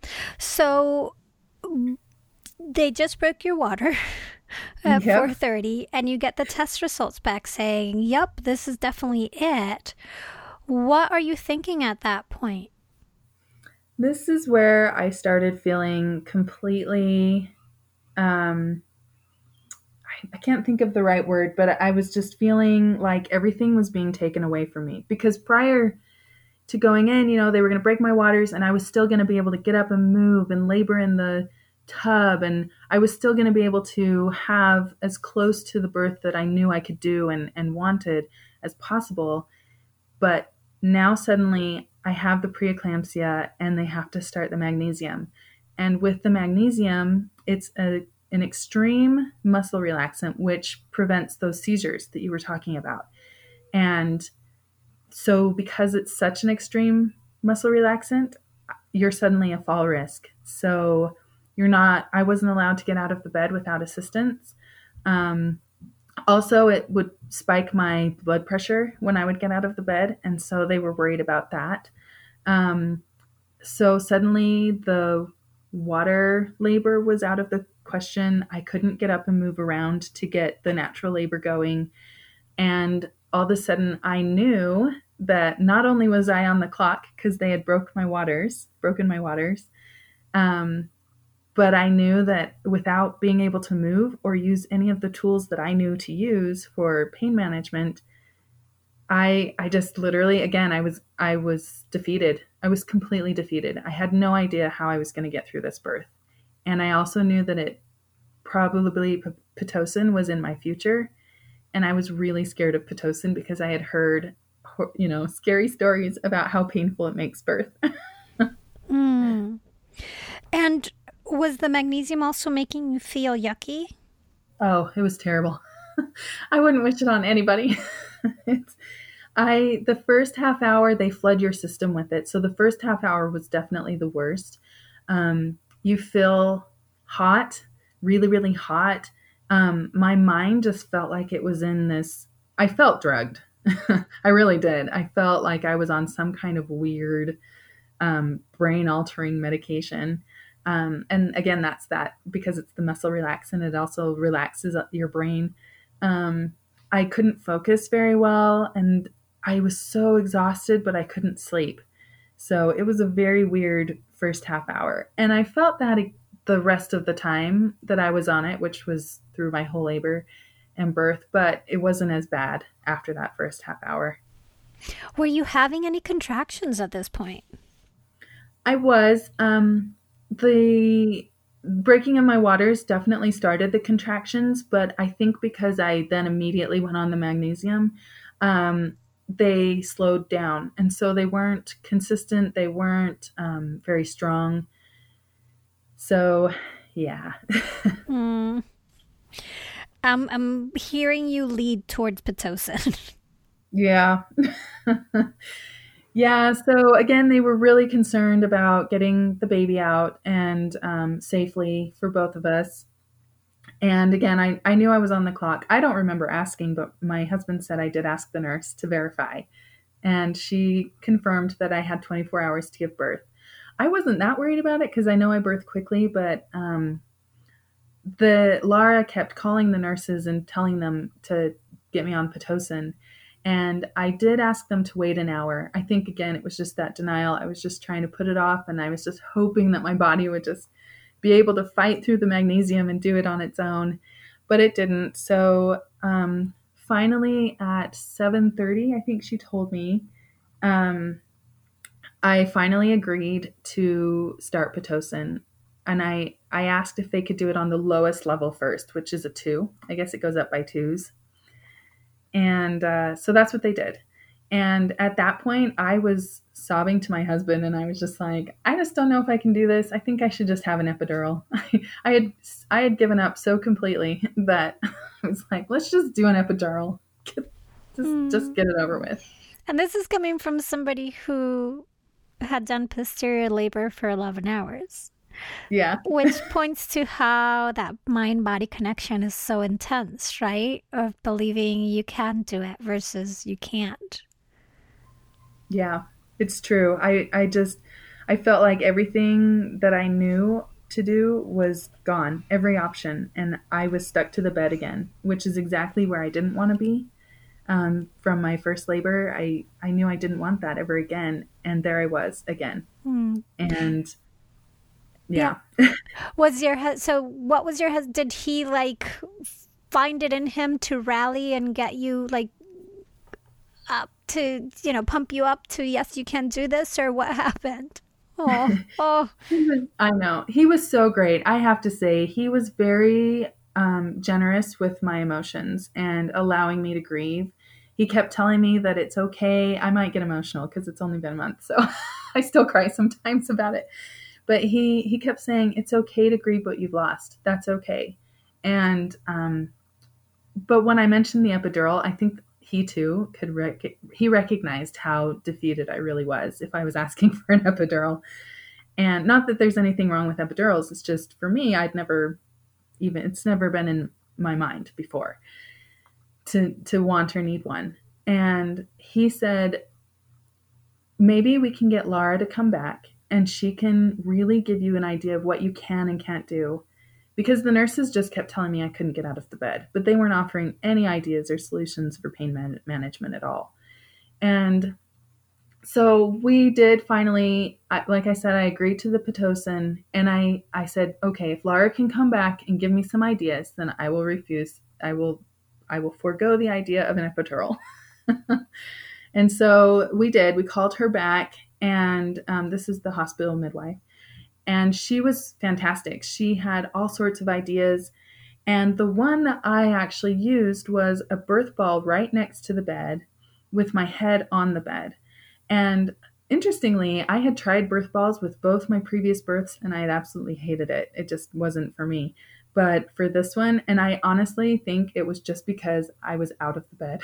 Speaker 1: So they just broke your water at
Speaker 2: Yep.
Speaker 1: 4:30 and you get the test results back saying, "Yep, this is definitely it." What are you thinking at that point?
Speaker 2: This is where I started feeling completely, um, I can't think of the right word, but I was just feeling like everything was being taken away from me. Because prior to going in, they were going to break my waters, and I was still going to be able to get up and move and labor in the tub. And I was still going to be able to have as close to the birth that I knew I could do and wanted as possible. But now suddenly I have the preeclampsia and they have to start the magnesium. And with the magnesium, it's a an extreme muscle relaxant, which prevents those seizures that you were talking about. And so because it's such an extreme muscle relaxant, you're suddenly a fall risk. So I wasn't allowed to get out of the bed without assistance. Also, it would spike my blood pressure when I would get out of the bed. And so they were worried about that. So suddenly the water labor was out of the question. I couldn't get up and move around to get the natural labor going. And all of a sudden I knew that not only was I on the clock because they had broken my waters, but I knew that without being able to move or use any of the tools that I knew to use for pain management, I just literally, again, I was defeated. I was completely defeated. I had no idea how I was going to get through this birth. And I also knew that it probably Pitocin was in my future. And I was really scared of Pitocin because I had heard, scary stories about how painful it makes birth.
Speaker 1: Mm. And was the magnesium also making you feel yucky?
Speaker 2: Oh, it was terrible. I wouldn't wish it on anybody. The first half hour, they flood your system with it. So the first half hour was definitely the worst. You feel hot, really, really hot. My mind just felt like it was in this, I felt drugged. I really did. I felt like I was on some kind of weird brain altering medication. And again, that's that because it's the muscle relaxant. It also relaxes your brain. I couldn't focus very well and I was so exhausted, but I couldn't sleep. So it was a very weird first half hour. And I felt that the rest of the time that I was on it, which was through my whole labor and birth, but it wasn't as bad after that first half hour.
Speaker 1: Were you having any contractions at this point?
Speaker 2: I was. The breaking of my waters definitely started the contractions, but I think because I then immediately went on the magnesium, they slowed down. And so they weren't consistent. They weren't very strong. So, yeah.
Speaker 1: Mm. I'm hearing you lead towards Pitocin.
Speaker 2: Yeah. Yeah. So again, they were really concerned about getting the baby out and safely for both of us. And again, I knew I was on the clock. I don't remember asking, but my husband said I did ask the nurse to verify. And she confirmed that I had 24 hours to give birth. I wasn't that worried about it because I know I birthed quickly, but the Lara kept calling the nurses and telling them to get me on Pitocin. And I did ask them to wait an hour. I think, again, it was just that denial. I was just trying to put it off, and I was just hoping that my body would just be able to fight through the magnesium and do it on its own. But it didn't. So finally at 7:30, I think she told me, I finally agreed to start Pitocin. And I asked if they could do it on the lowest level first, which is a 2. I guess it goes up by 2s. And so that's what they did. And at that point, I was sobbing to my husband, and I was just like, I just don't know if I can do this. I think I should just have an epidural. I had given up so completely that I was like, let's just do an epidural. Just get it over with.
Speaker 1: And this is coming from somebody who had done posterior labor for 11 hours.
Speaker 2: Yeah.
Speaker 1: Which points to how that mind-body connection is so intense, right? Of believing you can do it versus you can't.
Speaker 2: Yeah, it's true. I felt like everything that I knew to do was gone, every option. And I was stuck to the bed again, which is exactly where I didn't want to be. From my first labor, I knew I didn't want that ever again. And there I was again. And yeah.
Speaker 1: What was your husband? Did he find it in him to rally and get you up to, pump you up to, yes, you can do this, or what happened? Oh.
Speaker 2: I know. He was so great. I have to say, he was very generous with my emotions and allowing me to grieve. He kept telling me that it's okay. I might get emotional because it's only been a month, so I still cry sometimes about it. But he kept saying, it's okay to grieve what you've lost. That's okay. And but when I mentioned the epidural, I think he too he recognized how defeated I really was if I was asking for an epidural. And not that there's anything wrong with epidurals. It's just, for me, it's never been in my mind before to want or need one. And he said, maybe we can get Laura to come back and she can really give you an idea of what you can and can't do. Because the nurses just kept telling me I couldn't get out of the bed, but they weren't offering any ideas or solutions for pain management at all. And so we did finally, like I said, I agreed to the Pitocin, and I said, okay, if Laura can come back and give me some ideas, then I will refuse. I will forego the idea of an epidural. And so we did. We called her back, and this is the hospital midwife. And she was fantastic. She had all sorts of ideas. And the one that I actually used was a birth ball right next to the bed with my head on the bed. And interestingly, I had tried birth balls with both my previous births, and I had absolutely hated it. It just wasn't for me. But for this one, and I honestly think it was just because I was out of the bed.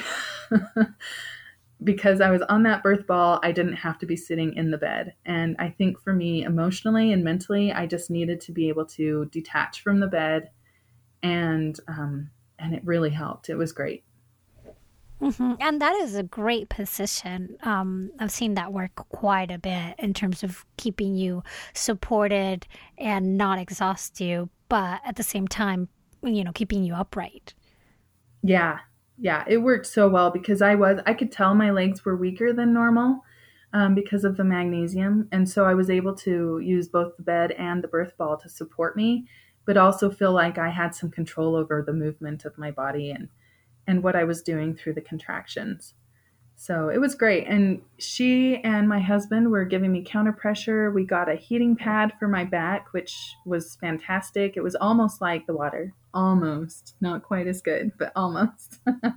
Speaker 2: Because I was on that birth ball, I didn't have to be sitting in the bed. And I think for me, emotionally and mentally, I just needed to be able to detach from the bed. And it really helped. It was great.
Speaker 1: Mm-hmm. And that is a great position. I've seen that work quite a bit in terms of keeping you supported and not exhaust you, but at the same time, keeping you upright.
Speaker 2: Yeah. Yeah, it worked so well because I could tell my legs were weaker than normal because of the magnesium. And so I was able to use both the bed and the birth ball to support me, but also feel like I had some control over the movement of my body and what I was doing through the contractions. So it was great. And she and my husband were giving me counter pressure. We got a heating pad for my back, which was fantastic. It was almost like the water. Almost. Not quite as good, but almost.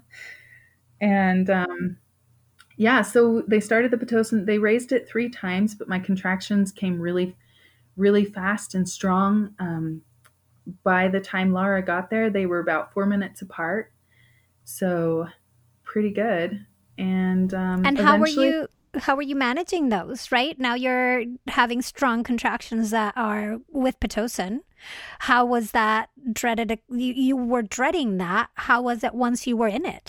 Speaker 2: And so they started the Pitocin. They raised it 3 times, but my contractions came really, really fast and strong. By the time Laura got there, they were about 4 minutes apart. So pretty good. And
Speaker 1: how were you managing those? Right now, you're having strong contractions that are with Pitocin. How was that dreaded? You were dreading that. How was it once you were in it?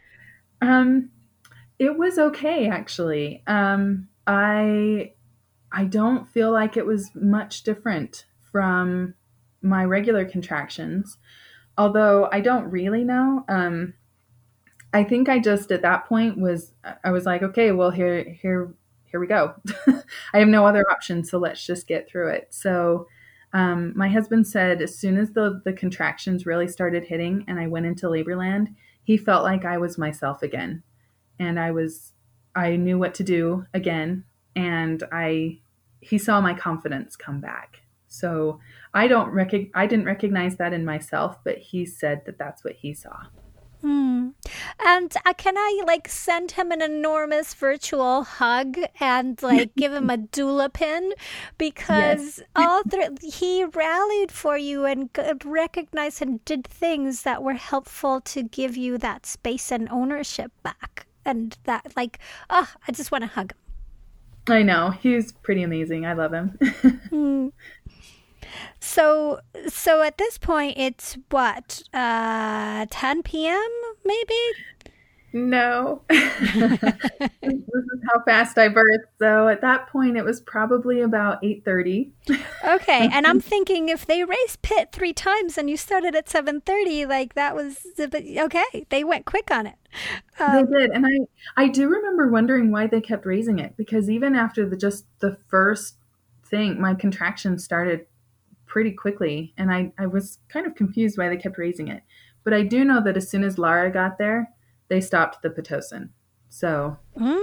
Speaker 2: It was okay, actually. I don't feel like it was much different from my regular contractions, although I don't really know. I think I just at that point I was like, okay, well here we go. I have no other option, so let's just get through it. So my husband said as soon as the contractions really started hitting and I went into labor land, he felt like I was myself again. And I knew what to do again. And he saw my confidence come back. So I didn't recognize that in myself, but he said that that's what he saw.
Speaker 1: And can I send him an enormous virtual hug and give him a doula pin because he rallied for you and recognized and did things that were helpful to give you that space and ownership back. And that I just want to hug him.
Speaker 2: I know. He's pretty amazing. I love him.
Speaker 1: So at this point, it's what, 10 p.m. maybe?
Speaker 2: No. This is how fast I birthed. So at that point, it was probably about 8:30.
Speaker 1: Okay. And I'm thinking if they raised Pitt 3 times and you started at 7:30, that was, okay. They went quick on it.
Speaker 2: They did. And I do remember wondering why they kept raising it, because even after the first thing, my contractions started pretty quickly. And I was kind of confused why they kept raising it. But I do know that as soon as Laura got there, they stopped the Pitocin. So.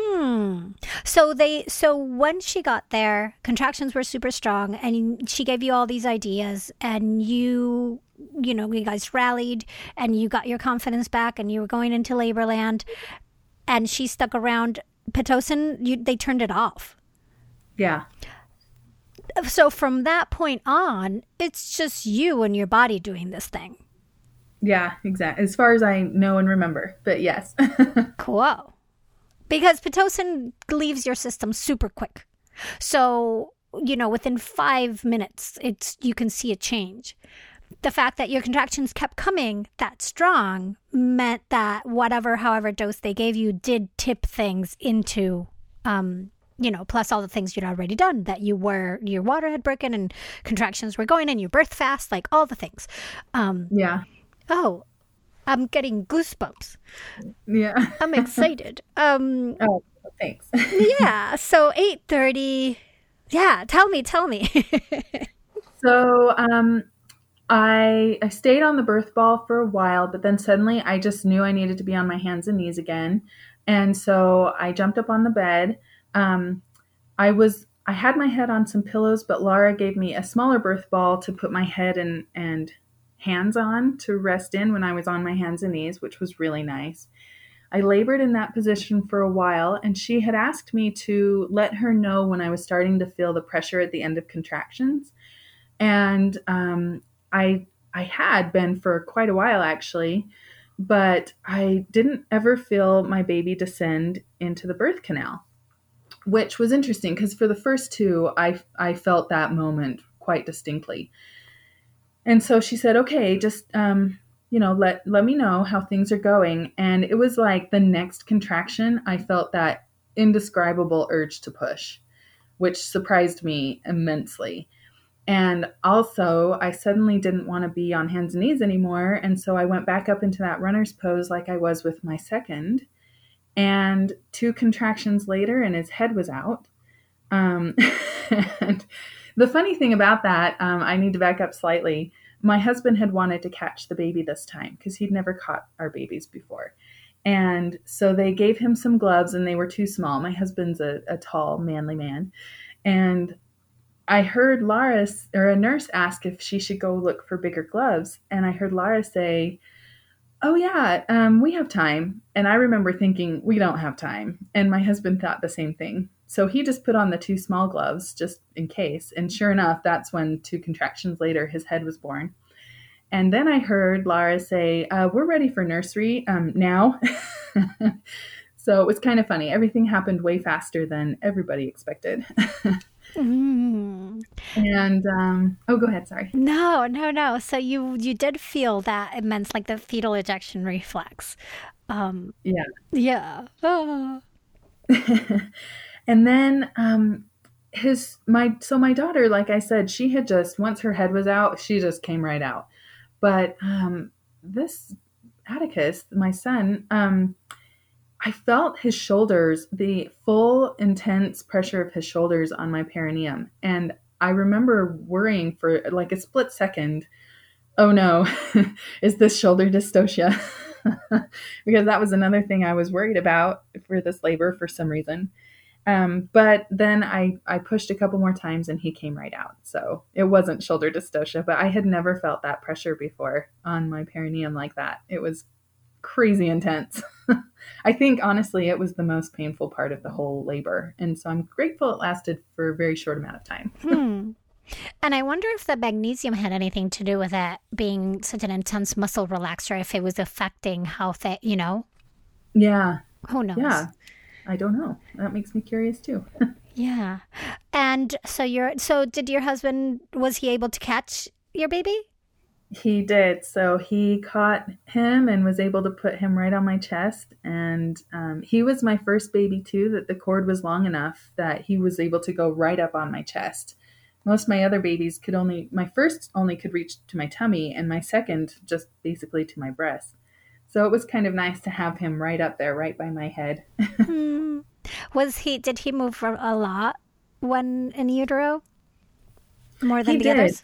Speaker 1: So when she got there, contractions were super strong, and she gave you all these ideas, and you guys rallied, and you got your confidence back, and you were going into labor land, and she stuck around. Pitocin, they turned it off.
Speaker 2: Yeah.
Speaker 1: So from that point on, it's just you and your body doing this thing.
Speaker 2: Yeah, exactly. As far as I know and remember, but yes.
Speaker 1: Cool. Because Pitocin leaves your system super quick. So, within 5 minutes, you can see a change. The fact that your contractions kept coming that strong meant that however dose they gave you did tip things into, plus all the things you'd already done, that your water had broken and contractions were going and you birthed fast, like all the things.
Speaker 2: Yeah.
Speaker 1: Oh, I'm getting goosebumps.
Speaker 2: Yeah.
Speaker 1: I'm excited.
Speaker 2: Oh, thanks.
Speaker 1: Yeah. So 8:30. Yeah. Tell me.
Speaker 2: So, I stayed on the birth ball for a while, but then suddenly I just knew I needed to be on my hands and knees again. And so I jumped up on the bed. I had my head on some pillows, but Laura gave me a smaller birth ball to put my head and hands on to rest in when I was on my hands and knees, which was really nice. I labored in that position for a while, and she had asked me to let her know when I was starting to feel the pressure at the end of contractions. And I had been for quite a while, actually, but I didn't ever feel my baby descend into the birth canal, which was interesting because for the first two, I felt that moment quite distinctly. And so she said, okay, just, let me know how things are going. And it was like the next contraction, I felt that indescribable urge to push, which surprised me immensely. And also, I suddenly didn't want to be on hands and knees anymore. And so I went back up into that runner's pose like I was with my second. And 2 contractions later, and his head was out. And the funny thing about that, I need to back up slightly. My husband had wanted to catch the baby this time because he'd never caught our babies before. And so they gave him some gloves and they were too small. My husband's a tall, manly man. And I heard a nurse ask if she should go look for bigger gloves. And I heard Laura say, oh yeah, we have time. And I remember thinking, we don't have time. And my husband thought the same thing. So he just put on the 2 small gloves just in case. And sure enough, that's when 2 contractions later, his head was born. And then I heard Laura say, we're ready for nursery now. So it was kind of funny. Everything happened way faster than everybody expected.
Speaker 1: Mm.
Speaker 2: And, go ahead. Sorry.
Speaker 1: No. So you did feel that immense, like the fetal ejection reflex.
Speaker 2: Yeah.
Speaker 1: Yeah. Oh.
Speaker 2: And then, my daughter, like I said, she had just, once her head was out, she just came right out. But, this Atticus, my son, I felt his shoulders, the full intense pressure of his shoulders on my perineum. And I remember worrying for like a split second, oh no, is this shoulder dystocia? Because that was another thing I was worried about for this labor for some reason. But then I pushed a couple more times and he came right out. So it wasn't shoulder dystocia, but I had never felt that pressure before on my perineum like that. It was crazy intense. I think honestly it was the most painful part of the whole labor. And so I'm grateful it lasted for a very short amount of time.
Speaker 1: And I wonder if the magnesium had anything to do with it being such an intense muscle relaxer, if it was affecting how
Speaker 2: Yeah.
Speaker 1: Who knows?
Speaker 2: Yeah. I don't know. That makes me curious too.
Speaker 1: Yeah. And so did your husband, was he able to catch your baby?
Speaker 2: He did. So he caught him and was able to put him right on my chest. And he was my first baby too, that the cord was long enough that he was able to go right up on my chest. Most of my other babies my first only could reach to my tummy and my second just basically to my breast. So it was kind of nice to have him right up there, right by my head.
Speaker 1: Did he move a lot when in utero? More than
Speaker 2: He
Speaker 1: the
Speaker 2: did.
Speaker 1: others?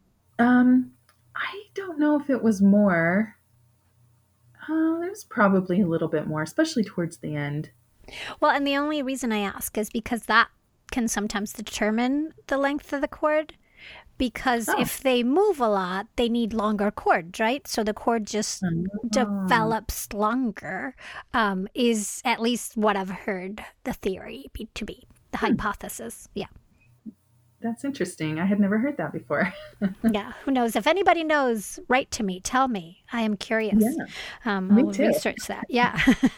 Speaker 2: I don't know if it was more. It was probably a little bit more, especially towards the end.
Speaker 1: Well, and the only reason I ask is because that can sometimes determine the length of the cord. Because if they move a lot, they need longer cords, right? So the cord just develops longer, is at least what I've heard the theory to be, the hypothesis. Yeah.
Speaker 2: That's interesting. I had never heard that before.
Speaker 1: Yeah, who knows? If anybody knows, write to me. Tell me. I am curious.
Speaker 2: Yeah, me
Speaker 1: I'll
Speaker 2: too.
Speaker 1: research that. Yeah.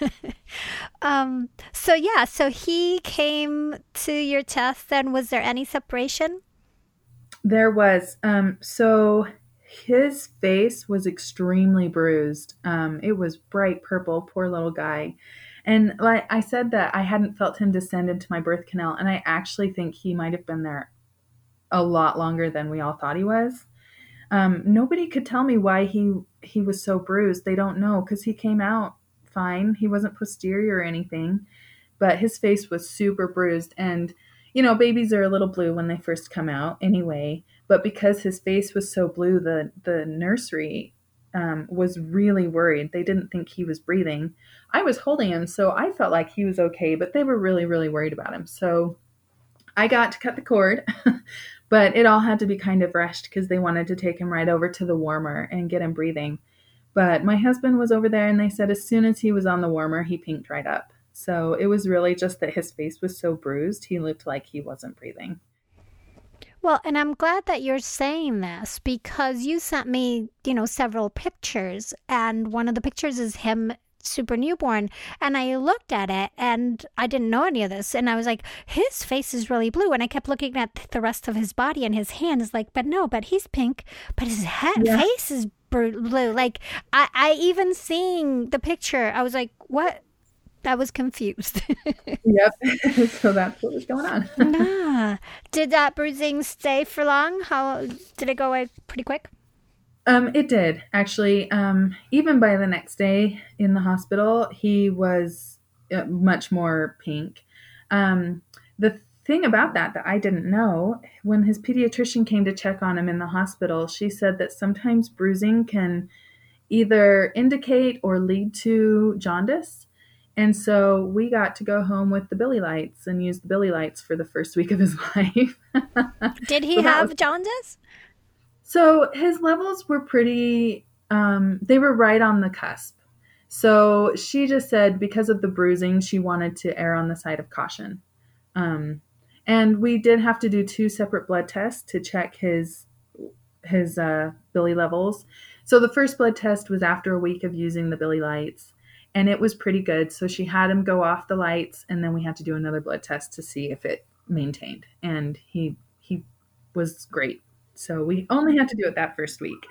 Speaker 1: So yeah, so he came to your test, and was there any separation?
Speaker 2: There was. So his face was extremely bruised. It was bright purple, poor little guy. And like I said that I hadn't felt him descend into my birth canal, and I actually think he might have been there a lot longer than we all thought he was. Nobody could tell me why he was so bruised. They don't know because he came out fine. He wasn't posterior or anything, but his face was super bruised. And babies are a little blue when they first come out anyway. But because his face was so blue, the nursery was really worried. They didn't think he was breathing. I was holding him, so I felt like he was okay, but they were really, really worried about him. So I got to cut the cord, but it all had to be kind of rushed because they wanted to take him right over to the warmer and get him breathing. But my husband was over there and they said as soon as he was on the warmer, he pinked right up. So it was really just that his face was so bruised, he looked like he wasn't breathing.
Speaker 1: Well, and I'm glad that you're saying this because you sent me, several pictures, and one of the pictures is him super newborn. And I looked at it and I didn't know any of this. And I was like, his face is really blue. And I kept looking at the rest of his body, and his hand is like, but no, but he's pink, but his
Speaker 2: Yeah.
Speaker 1: face is blue. Like, I even seeing the picture, I was like, what? I was confused.
Speaker 2: Yep. So that's what was going on.
Speaker 1: Nah. Did that bruising stay for long? How did it go away pretty quick?
Speaker 2: It did actually. Even by the next day in the hospital, he was much more pink. The thing about that I didn't know, when his pediatrician came to check on him in the hospital, she said that sometimes bruising can either indicate or lead to jaundice. And so we got to go home with the Billy Lights and use the Billy Lights for the first week of his life.
Speaker 1: Did he
Speaker 2: So that was
Speaker 1: have jaundice?
Speaker 2: so his levels were pretty, they were right on the cusp. So she just said because of the bruising, she wanted to err on the side of caution. Um, and we did have to do two separate blood tests to check his Billy levels. So the first blood test was after a week of using the Billy Lights, and it was pretty good. So she had him go off the lights, and then we had to do another blood test to see if it maintained. And he was great. So we only had to do it that first week.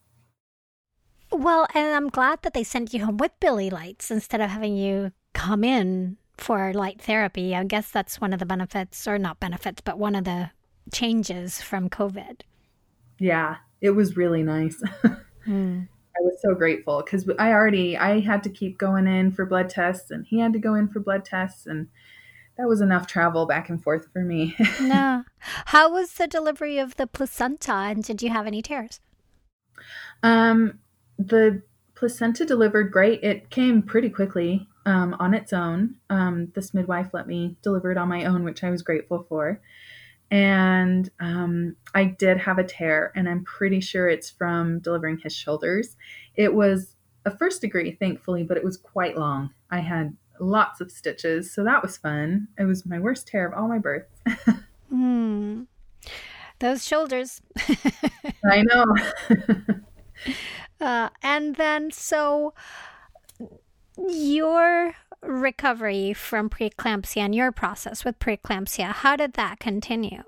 Speaker 1: Well, and I'm glad that they sent you home with Billy lights instead of having you come in for light therapy. I guess that's one of the benefits, or not benefits, but one of the changes from COVID.
Speaker 2: Yeah, it was really nice.
Speaker 1: Hmm.
Speaker 2: I was so grateful because I had to keep going in for blood tests and he had to go in for blood tests, and that was enough travel back and forth for me.
Speaker 1: No. How was the delivery of the placenta, and did you have any tears?
Speaker 2: um, the placenta delivered great. It came pretty quickly on its own. This midwife let me deliver it on my own, which I was grateful for. And I did have a tear, and I'm pretty sure it's from delivering his shoulders. It was a first degree, thankfully, but it was quite long. I had lots of stitches, so that was fun. It was my worst tear of all my births.
Speaker 1: Hmm. Those shoulders.
Speaker 2: I know.
Speaker 1: And then, so your recovery from preeclampsia and your process with preeclampsia, how did that continue?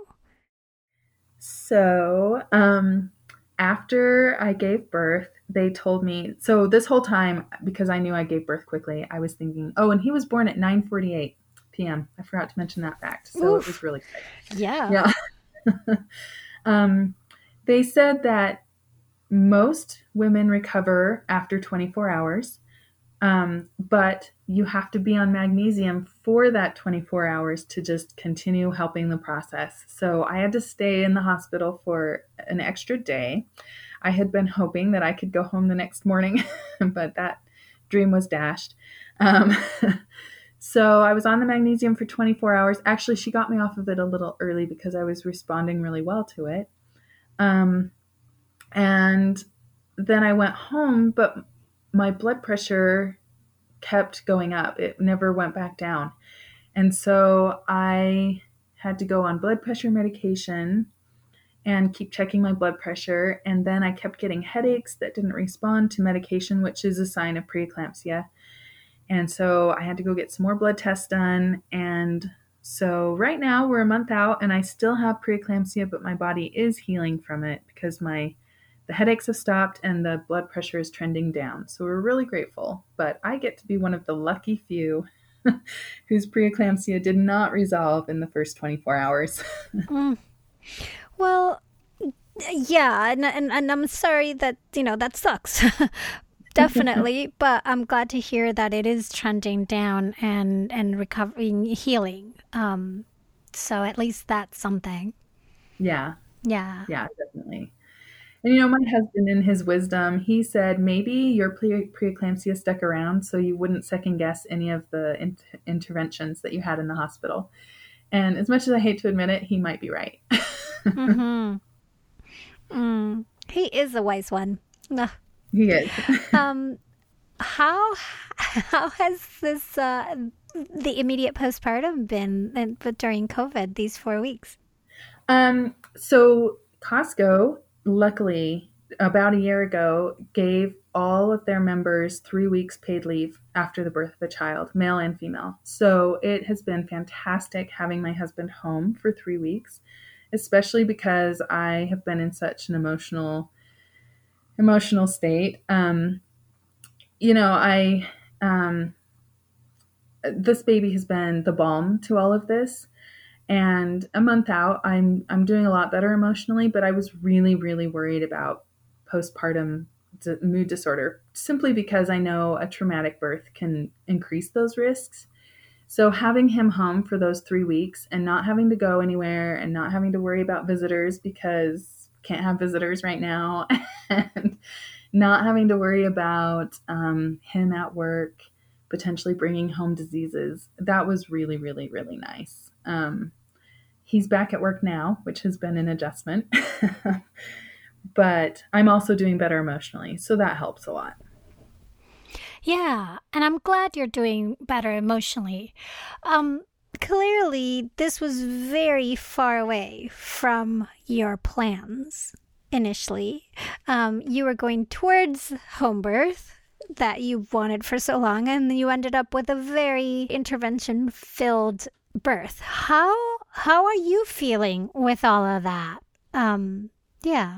Speaker 2: So, after I gave birth, they told me. So this whole time, because I knew I gave birth quickly, I was thinking, oh, and he was born at 9:48 p.m. I forgot to mention that fact. So it was
Speaker 1: Oof.
Speaker 2: really quick.
Speaker 1: Yeah.
Speaker 2: Yeah. um, they said that most women recover after 24 hours. But you have to be on magnesium for that 24 hours to just continue helping the process. So I had to stay in the hospital for an extra day. I had been hoping that I could go home the next morning, but that dream was dashed. Um, so I was on the magnesium for 24 hours. Actually, she got me off of it a little early because I was responding really well to it. Um, and then I went home, but my blood pressure kept going up. It never went back down. And so I had to go on blood pressure medication and keep checking my blood pressure. And then I kept getting headaches that didn't respond to medication, which is a sign of preeclampsia. And so I had to go get some more blood tests done. And so right now we're a month out and I still have preeclampsia, but my body is healing from it because the headaches have stopped and the blood pressure is trending down. So we're really grateful. But I get to be one of the lucky few whose preeclampsia did not resolve in the first 24 hours.
Speaker 1: Mm. Well, yeah, and I'm sorry that, that sucks. Definitely, but I'm glad to hear that it is trending down and recovering, healing. So at least that's something.
Speaker 2: Yeah,
Speaker 1: Yeah.
Speaker 2: yeah, definitely. And my husband, in his wisdom, he said maybe your preeclampsia stuck around so you wouldn't second guess any of the interventions that you had in the hospital. And as much as I hate to admit it, he might be right.
Speaker 1: Mm-hmm. He is a wise one. Ugh.
Speaker 2: He is.
Speaker 1: How has this the immediate postpartum been during COVID these 4 weeks?
Speaker 2: So Costco, luckily, about a year ago, gave all of their members 3 weeks paid leave after the birth of a child, male and female. So it has been fantastic having my husband home for 3 weeks, especially because I have been in such an emotional state. This baby has been the balm to all of this. And a month out, I'm doing a lot better emotionally, but I was really, really worried about postpartum mood disorder, simply because I know a traumatic birth can increase those risks. So having him home for those 3 weeks and not having to go anywhere and not having to worry about visitors because can't have visitors right now, and not having to worry about him at work potentially bringing home diseases, that was really, really, really nice. He's back at work now, which has been an adjustment, but I'm also doing better emotionally, so that helps a lot.
Speaker 1: Yeah, and I'm glad you're doing better emotionally. Clearly, this was very far away from your plans initially. You were going towards home birth that you wanted for so long, and you ended up with a very intervention-filled birth. How are you feeling with all of that? Yeah.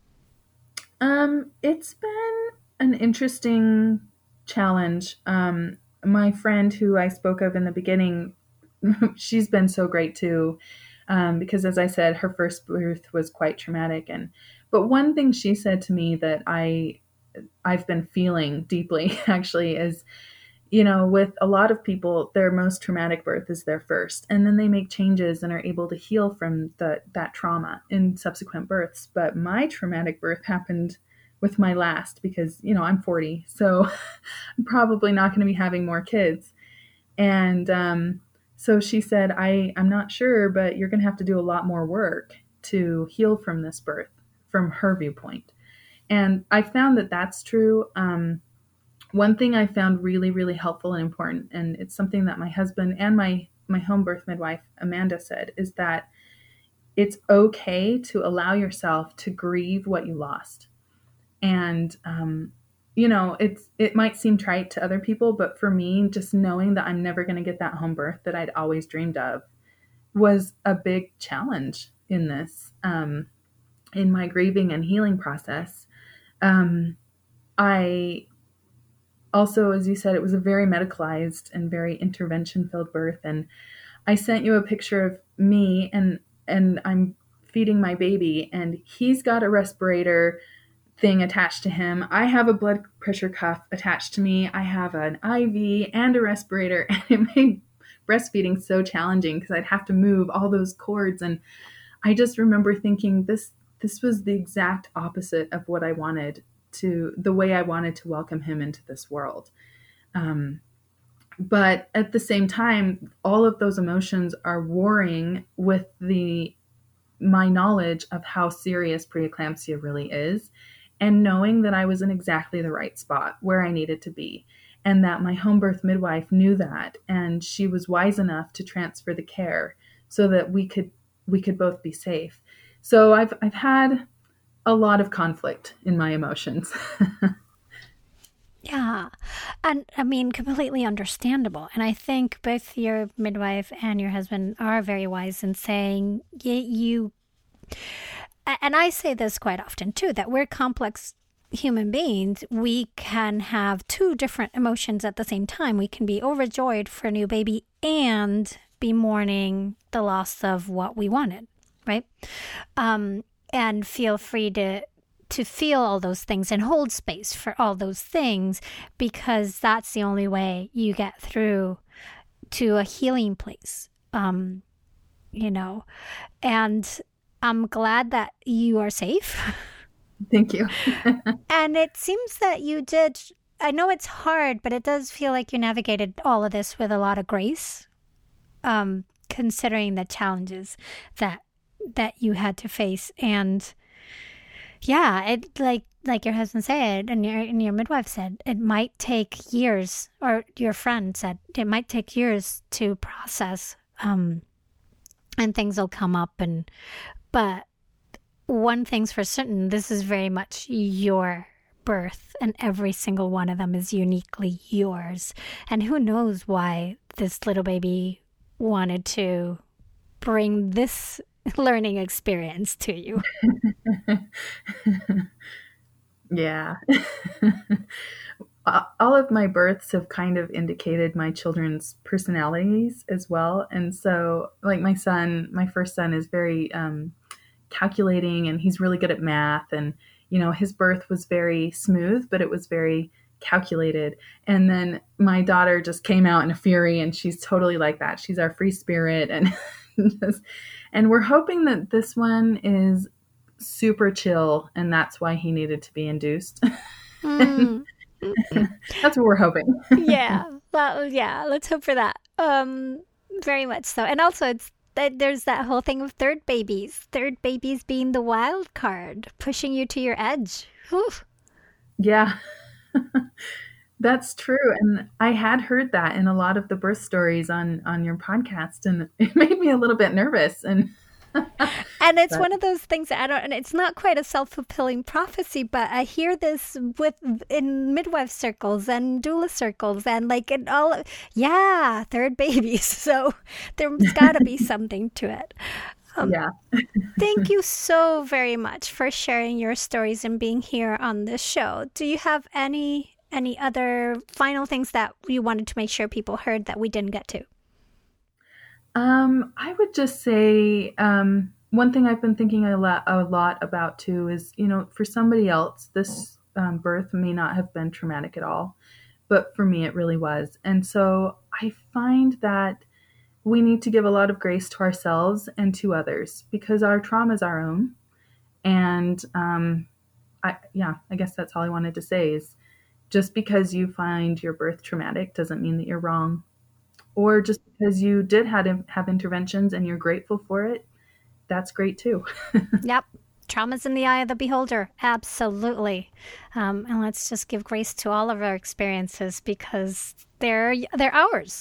Speaker 2: It's been an interesting challenge. My friend who I spoke of in the beginning, she's been so great too, because as I said, her first birth was quite traumatic. But one thing she said to me that I've been feeling deeply actually is, with a lot of people, their most traumatic birth is their first, and then they make changes and are able to heal from that trauma in subsequent births. But my traumatic birth happened with my last because, I'm 40, so I'm probably not going to be having more kids. And so she said, I'm not sure, but you're going to have to do a lot more work to heal from this birth, from her viewpoint. And I found that that's true. One thing I found really, really helpful and important, and it's something that my husband and my home birth midwife, Amanda, said, is that it's okay to allow yourself to grieve what you lost. And, it might seem trite to other people, but for me, just knowing that I'm never going to get that home birth that I'd always dreamed of was a big challenge in this, in my grieving and healing process. I also, as you said, it was a very medicalized and very intervention-filled birth. And I sent you a picture of me, and I'm feeding my baby, and he's got a respirator thing attached to him. I have a blood pressure cuff attached to me. I have an IV and a respirator, and it made breastfeeding so challenging because I'd have to move all those cords. And I just remember thinking this was the exact opposite of what I wanted the way I wanted to welcome him into this world. But at the same time, all of those emotions are warring with my knowledge of how serious preeclampsia really is, and knowing that I was in exactly the right spot where I needed to be, and that my home birth midwife knew that, and she was wise enough to transfer the care so that we could both be safe. So I've had a lot of conflict in my emotions.
Speaker 1: Yeah. And I mean, completely understandable. And I think both your midwife and your husband are very wise in saying and I say this quite often too, that we're complex human beings. We can have two different emotions at the same time. We can be overjoyed for a new baby and be mourning the loss of what we wanted, right? And feel free to feel all those things and hold space for all those things, because that's the only way you get through to a healing place, you know. And I'm glad that you are safe.
Speaker 2: Thank you.
Speaker 1: And it seems that you did. I know it's hard, but it does feel like you navigated all of this with a lot of grace, considering the challenges that you had to face. And yeah, it like your husband said, and your midwife said, it might take years, or your friend said it might take years to process, and things will come up. But one thing's for certain, this is very much your birth, and every single one of them is uniquely yours. And who knows why this little baby wanted to bring this learning experience to you.
Speaker 2: Yeah. All of my births have kind of indicated my children's personalities as well. And so, like my first son is very calculating, and he's really good at math. And, his birth was very smooth, but it was very calculated. And then my daughter just came out in a fury, and she's totally like that. She's our free spirit. And we're hoping that this one is super chill, and that's why he needed to be induced. That's what we're hoping.
Speaker 1: Yeah. Well, yeah, let's hope for that. Very much so. And also there's that whole thing of third babies being the wild card, pushing you to your edge. Whew.
Speaker 2: Yeah. That's true. And I had heard that in a lot of the birth stories on your podcast, and it made me a little bit nervous. And
Speaker 1: it's one of those things that and it's not quite a self-fulfilling prophecy, but I hear this in midwife circles and doula circles and third babies. So there's got to be something to it.
Speaker 2: Yeah.
Speaker 1: Thank you so very much for sharing your stories and being here on this show. Do you have any other final things that you wanted to make sure people heard that we didn't get to?
Speaker 2: I would just say one thing I've been thinking a lot about too is, for somebody else, this birth may not have been traumatic at all, but for me, it really was. And so I find that we need to give a lot of grace to ourselves and to others, because our trauma is our own. And I guess that's all I wanted to say is, just because you find your birth traumatic doesn't mean that you're wrong. Or just because you did have interventions and you're grateful for it, that's great too.
Speaker 1: Yep. Trauma's in the eye of the beholder. Absolutely. And let's just give grace to all of our experiences, because they're ours.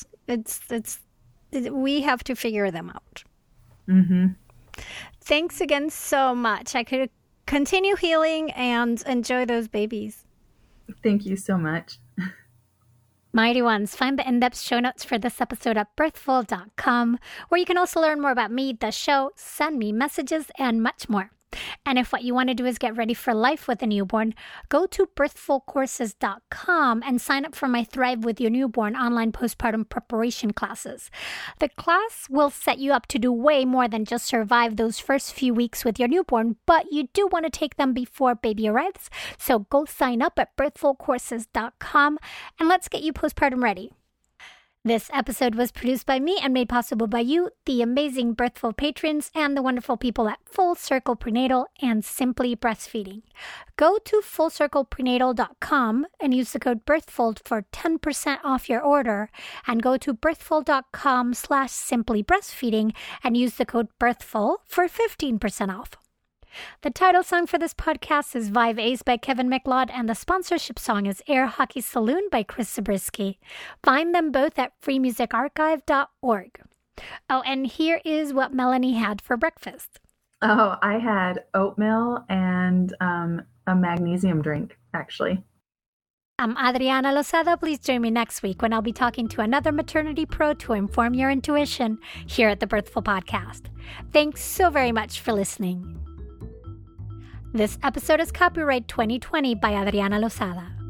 Speaker 1: We have to figure them out.
Speaker 2: Mm-hmm.
Speaker 1: Thanks again so much. I could continue healing and enjoy those babies.
Speaker 2: Thank you so much.
Speaker 1: Mighty Ones, find the in-depth show notes for this episode at birthful.com, where you can also learn more about me, the show, send me messages, and much more. And if what you want to do is get ready for life with a newborn, go to birthfulcourses.com and sign up for my Thrive with Your Newborn online postpartum preparation classes. The class will set you up to do way more than just survive those first few weeks with your newborn, but you do want to take them before baby arrives. So go sign up at birthfulcourses.com and let's get you postpartum ready. This episode was produced by me and made possible by you, the amazing Birthful patrons, and the wonderful people at Full Circle Prenatal and Simply Breastfeeding. Go to fullcircleprenatal.com and use the code BIRTHFUL for 10% off your order, and go to birthful.com/simplybreastfeeding and use the code BIRTHFUL for 15% off. The title song for this podcast is Vive Ace by Kevin MacLeod, and the sponsorship song is Air Hockey Saloon by Chris Zabriskie. Find them both at freemusicarchive.org. Oh, and here is what Melanie had for breakfast.
Speaker 2: Oh, I had oatmeal and a magnesium drink, actually.
Speaker 1: I'm Adriana Lozada. Please join me next week when I'll be talking to another maternity pro to inform your intuition here at the Birthful Podcast. Thanks so very much for listening. This episode is copyright 2020 by Adriana Lozada.